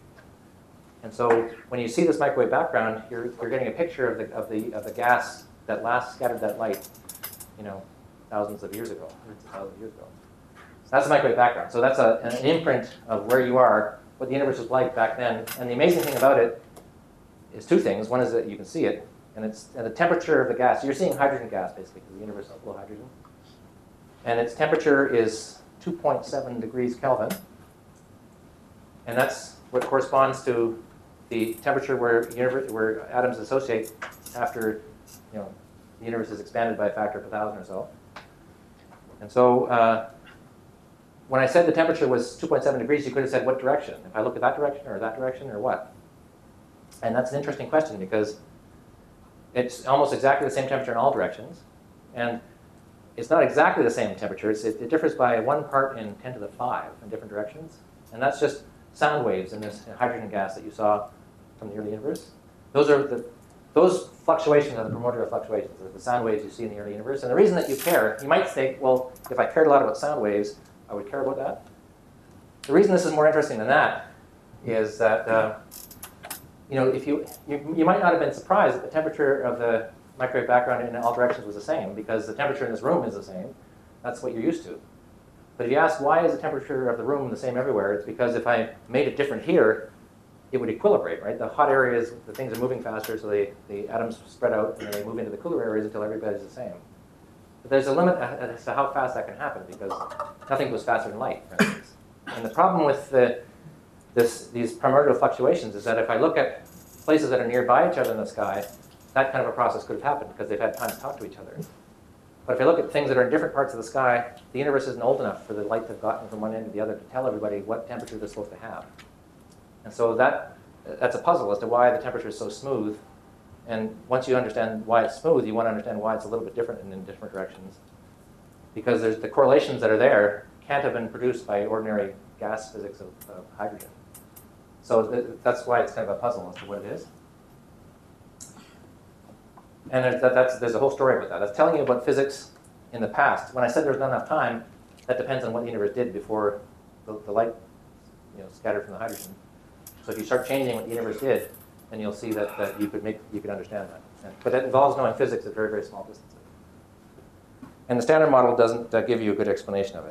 And so when you see this microwave background, you're, you're getting a picture of the, of, the, of the gas that last scattered that light, you know, thousands of years ago, hundreds of thousands of years ago. So that's the microwave background. So that's a, an imprint of where you are, what the universe was like back then. And the amazing thing about it is two things. One is that you can see it, and it's and the temperature of the gas. So you're seeing hydrogen gas, basically, because the universe is full of hydrogen. And its temperature is two point seven degrees Kelvin. And that's what corresponds to the temperature where, universe, where atoms associate after, you know, the universe is expanded by a factor of a thousand or so. And so uh, when I said the temperature was two point seven degrees, you could have said what direction? If I look at that direction or that direction or what? And that's an interesting question, because it's almost exactly the same temperature in all directions. And it's not exactly the same temperature. It's, it, it differs by one part in ten to the five in different directions. And that's just sound waves in this hydrogen gas that you saw from the early universe. Those are the Those fluctuations are the primordial fluctuations, are the sound waves you see in the early universe. And the reason that you care, you might think, well, if I cared a lot about sound waves, I would care about that. The reason this is more interesting than that is that, uh, you know, if you, you, you might not have been surprised that the temperature of the microwave background in all directions was the same, because the temperature in this room is the same. That's what you're used to. But if you ask, why is the temperature of the room the same everywhere? It's because if I made it different here, it would equilibrate, right? The hot areas, the things are moving faster, so they, the atoms spread out, and then they move into the cooler areas until everybody's the same. But there's a limit as to how fast that can happen, because nothing goes faster than light, for instance. And the problem with the, this, these primordial fluctuations is that if I look at places that are nearby each other in the sky, that kind of a process could have happened, because they've had time to talk to each other. But if I look at things that are in different parts of the sky, the universe isn't old enough for the light to have gotten from one end to the other to tell everybody what temperature they're supposed to have. And so that, that's a puzzle as to why the temperature is so smooth. And once you understand why it's smooth, you want to understand why it's a little bit different and in different directions. Because there's the correlations that are there can't have been produced by ordinary gas physics of, of hydrogen. So th that's why it's kind of a puzzle as to what it is. And there's, that, that's, there's a whole story about that. That's telling you about physics in the past. When I said there's not enough time, that depends on what the universe did before the, the light, you know, scattered from the hydrogen. So if you start changing what the universe did, then you'll see that, that you could make you could understand that. And, but that involves knowing physics at very, very small distances. And the standard model doesn't uh, give you a good explanation of it.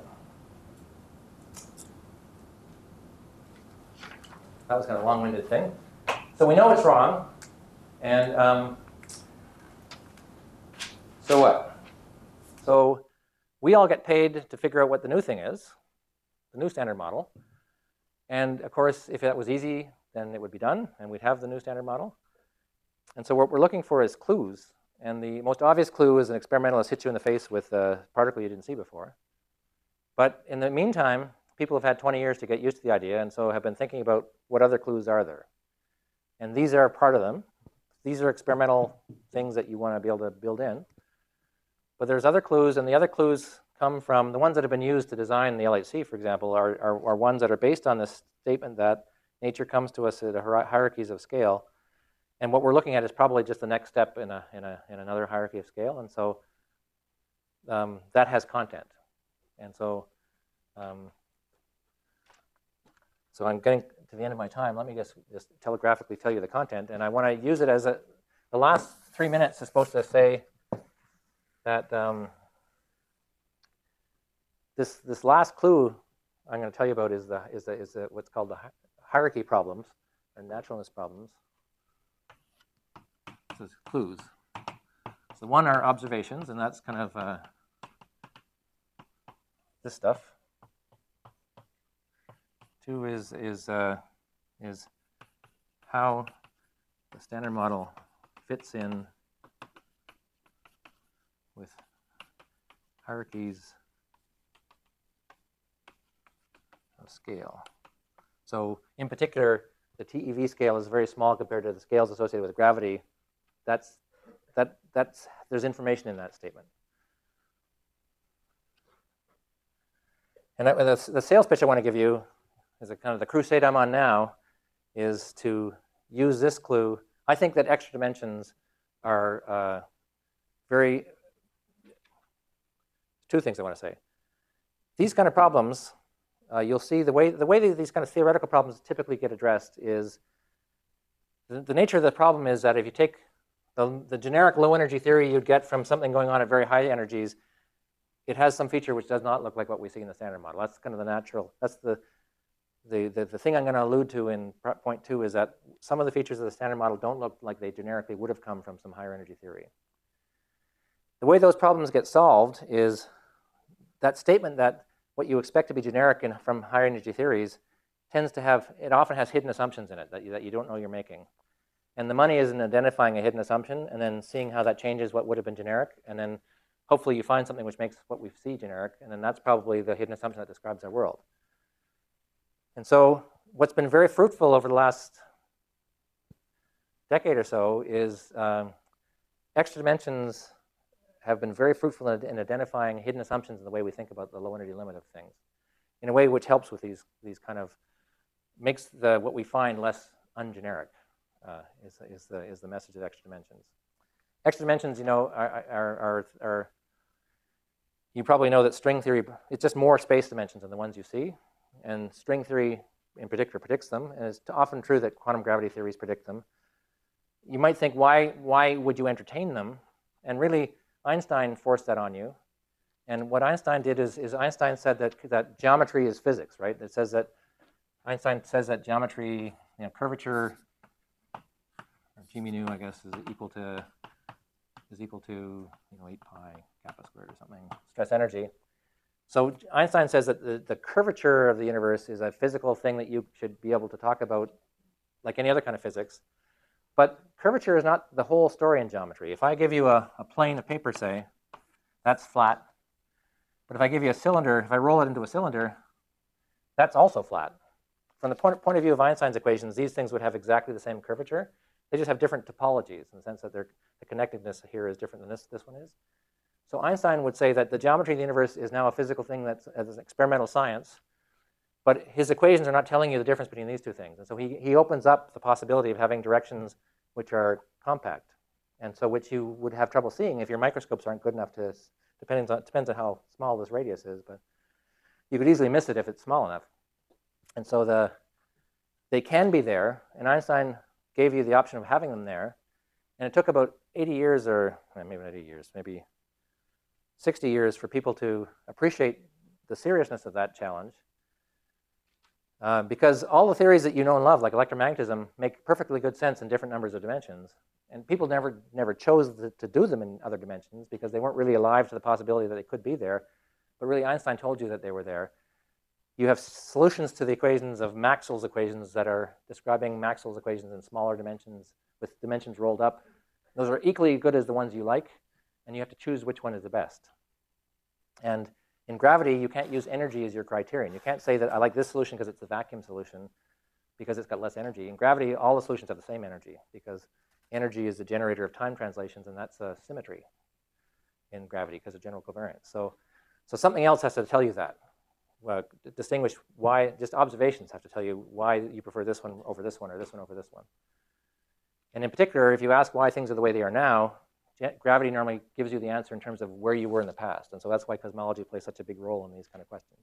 That was kind of a long-winded thing. So we know it's wrong. And um, so what? So we all get paid to figure out what the new thing is, the new standard model. And of course, if that was easy, then it would be done, and we'd have the new standard model. And so what we're looking for is clues. And the most obvious clue is an experimentalist hits you in the face with a particle you didn't see before. But in the meantime, people have had twenty years to get used to the idea, and so have been thinking about what other clues are there. And these are part of them. These are experimental things that you want to be able to build in. But there's other clues, and the other clues come from the ones that have been used to design the L H C, for example, are, are, are ones that are based on this statement that nature comes to us at a hierarchies of scale. And what we're looking at is probably just the next step in, a, in, a, in another hierarchy of scale. And so um, that has content. And so, um, so I'm getting to the end of my time. Let me just, just telegraphically tell you the content. And I want to use it as a, the last three minutes is supposed to say that um, this, this last clue I'm going to tell you about is, the, is, the, is the, what's called the hierarchy problems, or naturalness problems. This is clues. So one are observations, and that's kind of uh, this stuff. Two is is uh, is how the standard model fits in with hierarchies of scale. So in particular, the T E V scale is very small compared to the scales associated with gravity. That's, that, that's, there's information in that statement. And that, the, the sales pitch I want to give you is a kind of the crusade I'm on now is to use this clue. I think that extra dimensions are uh, very, two things I want to say. These kind of problems, uh, you'll see the way, the way that these kind of theoretical problems typically get addressed is, the, the nature of the problem is that if you take The, the generic low energy theory you'd get from something going on at very high energies, it has some feature which does not look like what we see in the standard model. That's kind of the natural, that's the, the, the, the thing I'm going to allude to in point two is that some of the features of the standard model don't look like they generically would have come from some higher energy theory. The way those problems get solved is that statement that what you expect to be generic in, from higher energy theories tends to have, it often has hidden assumptions in it that you, that you don't know you're making. And the money is in identifying a hidden assumption and then seeing how that changes what would have been generic. And then hopefully you find something which makes what we see generic. And then that's probably the hidden assumption that describes our world. And so what's been very fruitful over the last decade or so is um, extra dimensions have been very fruitful in, in identifying hidden assumptions in the way we think about the low energy limit of things, in a way which helps with these, these kind of, makes the, what we find less ungeneric. Uh, is, is, the, is the message of extra dimensions. Extra dimensions, you know, are, are, are, are, you probably know that string theory, it's just more space dimensions than the ones you see. And string theory in particular predicts them. And it's often true that quantum gravity theories predict them. You might think, why, why would you entertain them? And really, Einstein forced that on you. And what Einstein did is, is Einstein said that, that geometry is physics, right? It says that, Einstein says that geometry, you know, curvature, G mu nu, I guess, is equal to is equal to you know eight pi kappa squared or something stress energy. So Einstein says that the, the curvature of the universe is a physical thing that you should be able to talk about like any other kind of physics. But curvature is not the whole story in geometry. If I give you a, a plane of paper, say, that's flat. But if I give you a cylinder, if I roll it into a cylinder, that's also flat. From the point, point of view of Einstein's equations, these things would have exactly the same curvature. They just have different topologies in the sense that they're, the connectedness here is different than this, this one is. So Einstein would say that the geometry of the universe is now a physical thing that's as experimental science, but his equations are not telling you the difference between these two things. And so he, he opens up the possibility of having directions which are compact, and so which you would have trouble seeing if your microscopes aren't good enough to, depends on, depends on how small this radius is, but you could easily miss it if it's small enough. And so the, they can be there, and Einstein gave you the option of having them there, and it took about eighty years, or maybe not eighty years, maybe sixty years for people to appreciate the seriousness of that challenge. Uh, because all the theories that you know and love, like electromagnetism, make perfectly good sense in different numbers of dimensions. And people never, never chose to, to do them in other dimensions because they weren't really alive to the possibility that they could be there. But really, Einstein told you that they were there. You have solutions to the equations of Maxwell's equations that are describing Maxwell's equations in smaller dimensions with dimensions rolled up. Those are equally good as the ones you like, and you have to choose which one is the best. And in gravity, you can't use energy as your criterion. You can't say that I like this solution because it's the vacuum solution because it's got less energy. In gravity, all the solutions have the same energy because energy is the generator of time translations, and that's a symmetry in gravity because of general covariance. So, so something else has to tell you that. Well, distinguish why, just observations have to tell you why you prefer this one over this one or this one over this one. And in particular, if you ask why things are the way they are now, gravity normally gives you the answer in terms of where you were in the past. And so that's why cosmology plays such a big role in these kind of questions.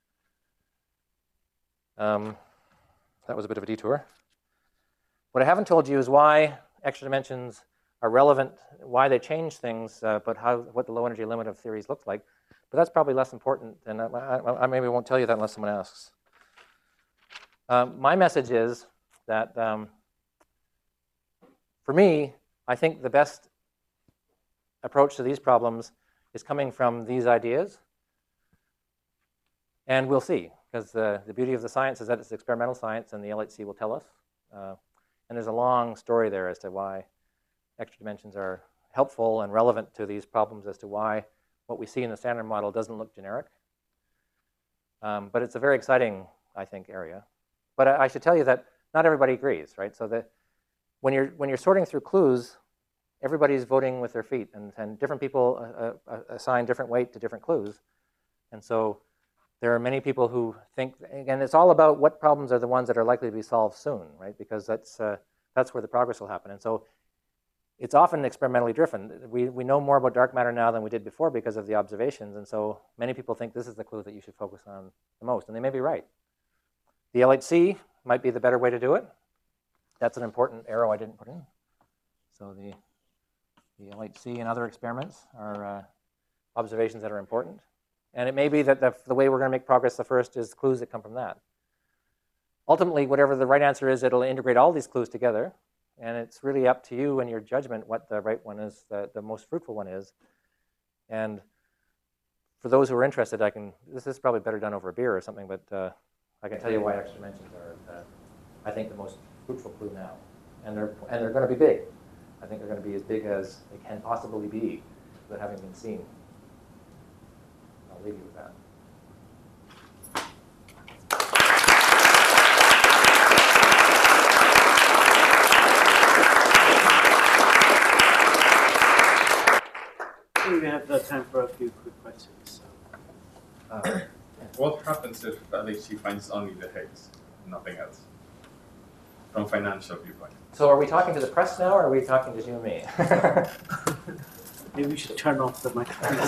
Um, that was a bit of a detour. What I haven't told you is why extra dimensions are relevant, why they change things, uh, but how, what the low energy limit of theories looks like. But that's probably less important, and I, I, I maybe won't tell you that unless someone asks. Um, my message is that um, for me, I think the best approach to these problems is coming from these ideas. And we'll see, because the, the beauty of the science is that it's experimental science, and the L H C will tell us. Uh, and there's a long story there as to why extra dimensions are helpful and relevant to these problems, as to why what we see in the standard model doesn't look generic. Um, but it's a very exciting, I think, area. But I, I should tell you that not everybody agrees, right? So that when you're, when you're sorting through clues, everybody's voting with their feet, and, and different people uh, uh, assign different weight to different clues. And so there are many people who think, again, it's all about what problems are the ones that are likely to be solved soon, right? Because that's, uh, that's where the progress will happen. And so it's often experimentally driven. We, we know more about dark matter now than we did before because of the observations, and so many people think this is the clue that you should focus on the most, and they may be right. The L H C might be the better way to do it. That's an important arrow I didn't put in. So the, the L H C and other experiments are uh, observations that are important. And it may be that the, the way we're going to make progress the first is clues that come from that. Ultimately, whatever the right answer is, it'll integrate all these clues together. And it's really up to you and your judgment what the right one is, the, the most fruitful one is. And for those who are interested, I can, this is probably better done over a beer or something, but uh, I can tell you why extra dimensions are, uh, I think, the most fruitful clue now. And they're, and they're going to be big. I think they're going to be as big as they can possibly be without having been seen. I'll leave you with that. We have uh, time for a few quick questions. Uh, what happens if L H C finds only the Higgs, nothing else, from financial viewpoint? So are we talking to the press now, or are we talking to you and me? Maybe we should turn off the microphone.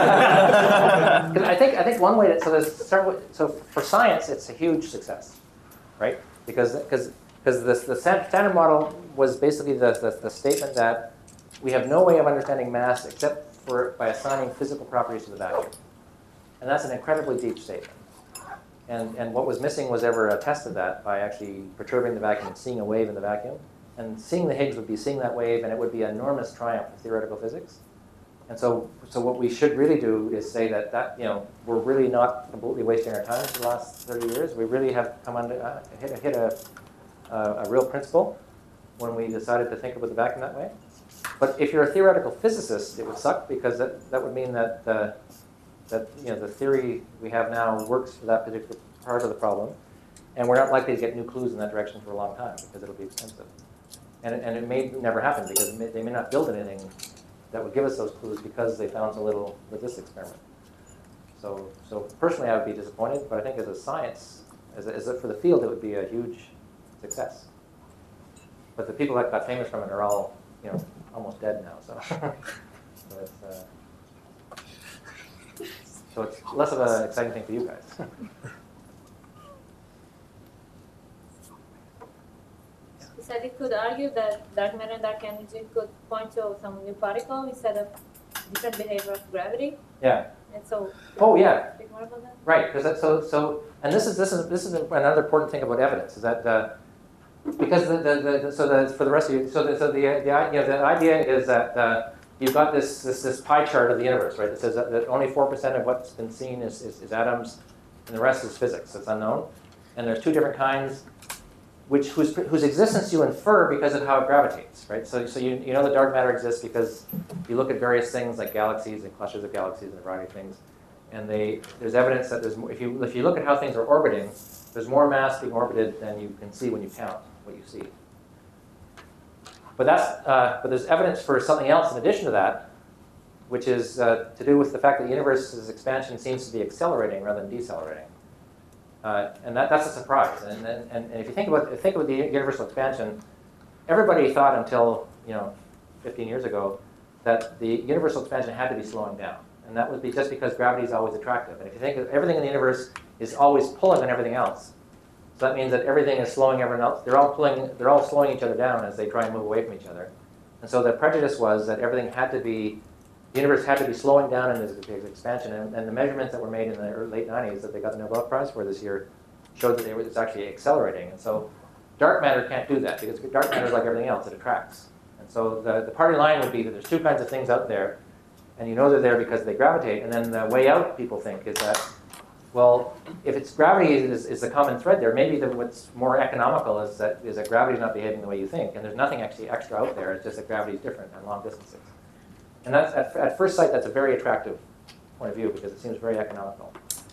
I think I think one way to so there's start with, so for science it's a huge success, right? Because because because the the standard model was basically the, the the statement that we have no way of understanding mass except for by assigning physical properties to the vacuum, and that's an incredibly deep statement. And and what was missing was ever a test of that by actually perturbing the vacuum and seeing a wave in the vacuum. And seeing the Higgs would be seeing that wave, and it would be an enormous triumph of theoretical physics. And so, so what we should really do is say that, that you know, we're really not completely wasting our time for the last thirty years. We really have come under, uh, hit, hit a, uh, a real principle when we decided to think about the vacuum that way. But if you're a theoretical physicist, it would suck, because that, that would mean that, uh, that you know, the theory we have now works for that particular part of the problem. And we're not likely to get new clues in that direction for a long time, because it'll be expensive. And it, and it may never happen, because it may, they may not build anything that would give us those clues because they found so little with this experiment. So, so personally, I would be disappointed, but I think as a science, as, a, as a, for the field, it would be a huge success. But the people that got famous from it are all, you know, almost dead now. So, so it's uh, so it's less of an exciting thing for you guys. So we could argue that dark matter and dark energy could point to some new particle instead of different behavior of gravity. Yeah. And so. Oh, yeah. Speak more about that? Right, because so so, and this is this is this is another important thing about evidence is that uh, because the, the, the so the for the rest of you so the so the the, you know, the idea is that uh, you've got this, this this pie chart of the universe, right? That says that, that only four percent of what's been seen is, is is atoms, and the rest is physics. It's unknown, and there's two different kinds, which whose whose existence you infer because of how it gravitates, right? So so you you know that dark matter exists because you look at various things like galaxies and clusters of galaxies and a variety of things. And they, there's evidence that there's more, if you if you look at how things are orbiting, there's more mass being orbited than you can see when you count what you see. But that's uh, but there's evidence for something else in addition to that, which is uh, to do with the fact that the universe's expansion seems to be accelerating rather than decelerating. Uh, and that, that's a surprise. And, and and if you think about think about the universal expansion, everybody thought until you know fifteen years ago that the universal expansion had to be slowing down. And that would be just because gravity is always attractive. And if you think of everything in the universe is always pulling on everything else, so that means that everything is slowing everyone else. They're all pulling, they're all slowing each other down as they try and move away from each other. And so the prejudice was that everything had to be, the universe had to be slowing down in its expansion. And, and the measurements that were made in the early, late nineties that they got the Nobel Prize for this year showed that they were, it's actually accelerating. And so dark matter can't do that because dark matter is like everything else, it attracts. And so the, the party line would be that there's two kinds of things out there. And you know they're there because they gravitate. And then the way out, people think, is that, well, if it's gravity is, is the common thread there, maybe the, what's more economical is that is that gravity is not behaving the way you think. And there's nothing actually extra out there. It's just that gravity is different on long distances. And that's, at, at first sight, that's a very attractive point of view because it seems very economical.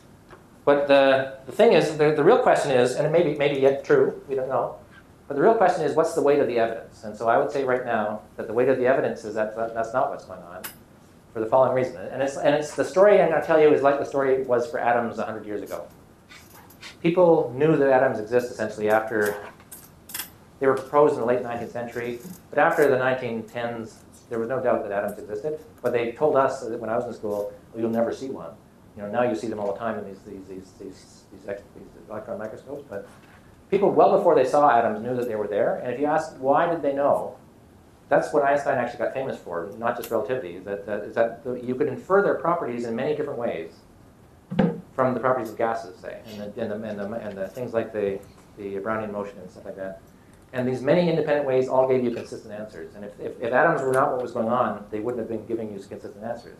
But the, the thing is, the, the real question is, and it may be, maybe yet true, we don't know, but the real question is, what's the weight of the evidence? And so I would say right now that the weight of the evidence is that, that that's not what's going on. For the following reason, and it's and it's the story I'm going to tell you is like the story was for atoms one hundred years ago. People knew that atoms exist essentially after they were proposed in the late nineteenth century, but after the nineteen tens, there was no doubt that atoms existed. But they told us that when I was in school, well, you'll never see one. You know, now you see them all the time in these these these these these, ex these electron microscopes. But people, well before they saw atoms, knew that they were there. And if you ask why did they know? That's what Einstein actually got famous for, not just relativity, is that, that, is that you could infer their properties in many different ways from the properties of gases, say, and the, and the, and the, and the things like the, the Brownian motion and stuff like that. And these many independent ways all gave you consistent answers. And if, if, if atoms were not what was going on, they wouldn't have been giving you consistent answers.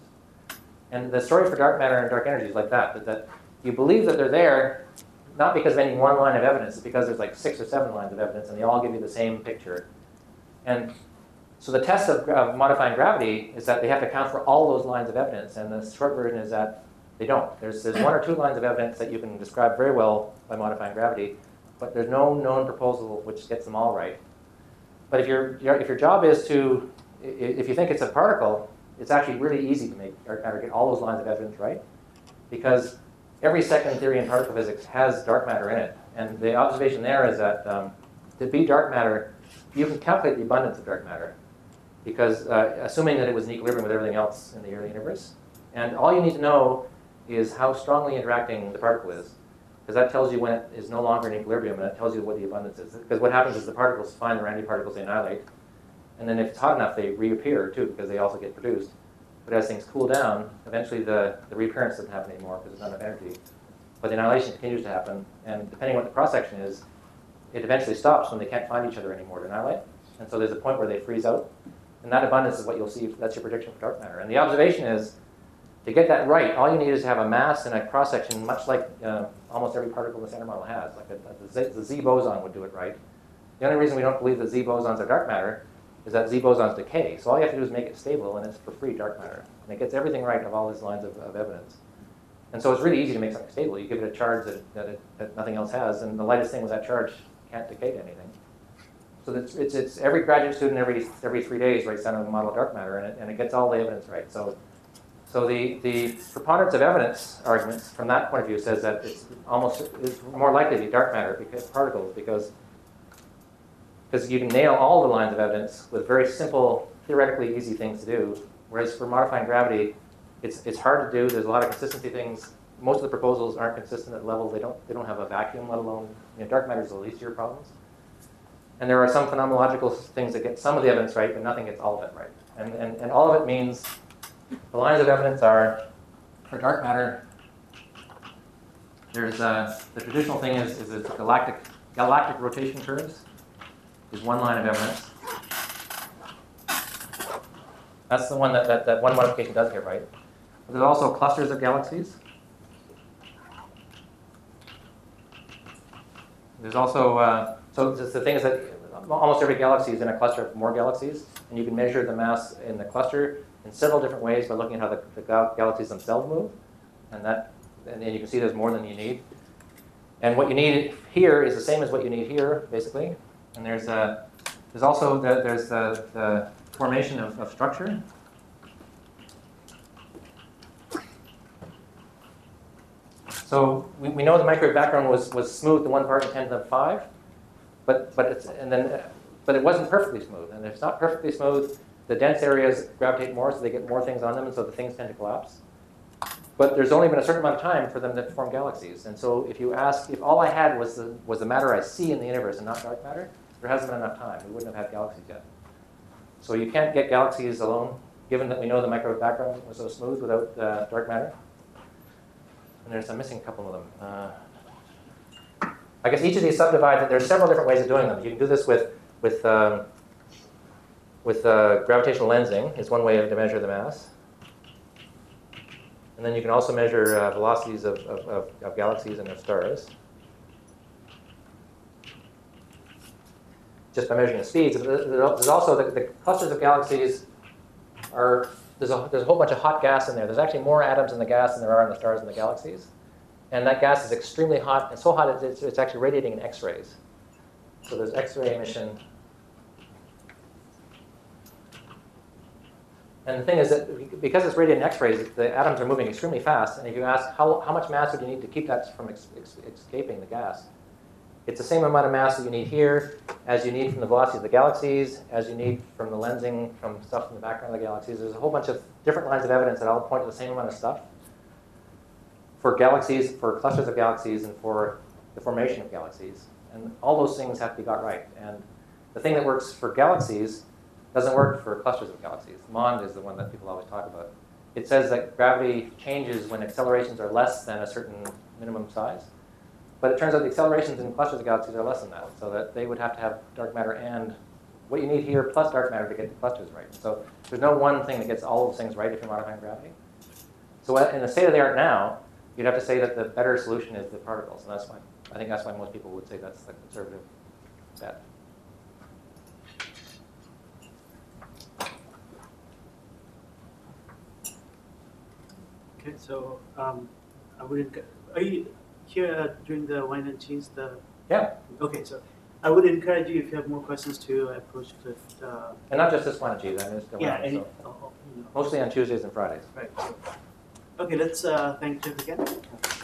And the story for dark matter and dark energy is like that, that, that you believe that they're there, not because of any one line of evidence, it's because there's like six or seven lines of evidence, and they all give you the same picture. And so the test of, of modifying gravity is that they have to account for all those lines of evidence, and the short version is that they don't. There's, there's one or two lines of evidence that you can describe very well by modifying gravity, but there's no known proposal which gets them all right. But if, your, your, if your job is to, if you think it's a particle, it's actually really easy to make or get all those lines of evidence right, because every second theory in particle physics has dark matter in it. And the observation there is that um, to be dark matter, you can calculate the abundance of dark matter. Because uh, assuming that it was in equilibrium with everything else in the early universe. And all you need to know is how strongly interacting the particle is. Because that tells you when it is no longer in equilibrium, and it tells you what the abundance is. Because what happens is the particles find their antiparticles, they annihilate. And then if it's hot enough, they reappear too, because they also get produced. But as things cool down, eventually the, the reappearance doesn't happen anymore because there's not enough energy. But the annihilation continues to happen. And depending on what the cross-section is, it eventually stops when they can't find each other anymore to annihilate. And so there's a point where they freeze out. And that abundance is what you'll see. That's your prediction for dark matter. And the observation is, to get that right, all you need is to have a mass and a cross-section, much like uh, almost every particle in the Standard Model has. Like a, a, the, Z, the Z boson would do it right. The only reason we don't believe that Z bosons are dark matter is that Z bosons decay. So all you have to do is make it stable, and it's for free dark matter. And it gets everything right of all these lines of, of evidence. And so it's really easy to make something stable. You give it a charge that, that, it, that nothing else has, and the lightest thing with that charge can't decay to anything. So it's, it's, it's every graduate student every every three days writes down a model of dark matter, and it, and it gets all the evidence right. So, so the, the preponderance of evidence arguments from that point of view says that it's almost it's more likely to be dark matter because particles because because you can nail all the lines of evidence with very simple, theoretically easy things to do. Whereas for modifying gravity, it's it's hard to do. There's a lot of consistency things. Most of the proposals aren't consistent at levels. They don't they don't have a vacuum, let alone you know, dark matter is the least of your problems. And there are some phenomenological things that get some of the evidence right, but nothing gets all of it right. And, and, and all of it means the lines of evidence are for dark matter, there's uh, the traditional thing is, is it's galactic galactic rotation curves is one line of evidence. That's the one that, that, that one modification does get right. But there's also clusters of galaxies. There's also, uh, so the thing is that almost every galaxy is in a cluster of more galaxies, and you can measure the mass in the cluster in several different ways by looking at how the, the gal galaxies themselves move, and that, and then you can see there's more than you need. And what you need here is the same as what you need here, basically. And there's uh, there's also the, there's the, the formation of, of structure. So we, we know the microwave background was, was smooth to one part in ten to the five, but but it's and then but it wasn't perfectly smooth. And if it's not perfectly smooth, the dense areas gravitate more, so they get more things on them, and so the things tend to collapse. But there's only been a certain amount of time for them to form galaxies. And so if you ask, if all I had was the was the matter I see in the universe and not dark matter, there hasn't been enough time. We wouldn't have had galaxies yet. So you can't get galaxies alone, given that we know the microwave background was so smooth without uh, dark matter. And there's, I'm missing a couple of them. Uh, I guess each of these subdivides, there's several different ways of doing them. You can do this with, with, um, with uh, gravitational lensing is one way to measure the mass. And then you can also measure uh, velocities of, of, of, of galaxies and of stars. Just by measuring the speeds. There's also the, the clusters of galaxies are, there's a, there's a whole bunch of hot gas in there. There's actually more atoms in the gas than there are in the stars and the galaxies. And that gas is extremely hot, and so hot it's, it's actually radiating in X-rays. So there's X-ray emission. And the thing is that because it's radiating X-rays, the atoms are moving extremely fast. And if you ask how, how much mass would you need to keep that from ex ex escaping the gas, it's the same amount of mass that you need here as you need from the velocity of the galaxies, as you need from the lensing from stuff in the background of the galaxies. There's a whole bunch of different lines of evidence that all point to the same amount of stuff for galaxies, for clusters of galaxies, and for the formation of galaxies. And all those things have to be got right. And the thing that works for galaxies doesn't work for clusters of galaxies. MOND is the one that people always talk about. It says that gravity changes when accelerations are less than a certain minimum size. But it turns out the accelerations in clusters of galaxies are less than that, so that they would have to have dark matter and what you need here plus dark matter to get the clusters right. So there's no one thing that gets all of those things right if you're modifying gravity. So in the state of the art now, you'd have to say that the better solution is the particles, and that's why I think that's why most people would say that's the conservative bet. Okay, so um, I would enc- are you here uh, during the wine and cheese? The Yeah. Okay, so I would encourage you if you have more questions to approach Cliff. Uh, And not just this one, geez, I mean, it's still yeah, on, any, so. oh, oh, you know. Mostly on Tuesdays and Fridays. Right. Okay, let's uh, thank Cliff again.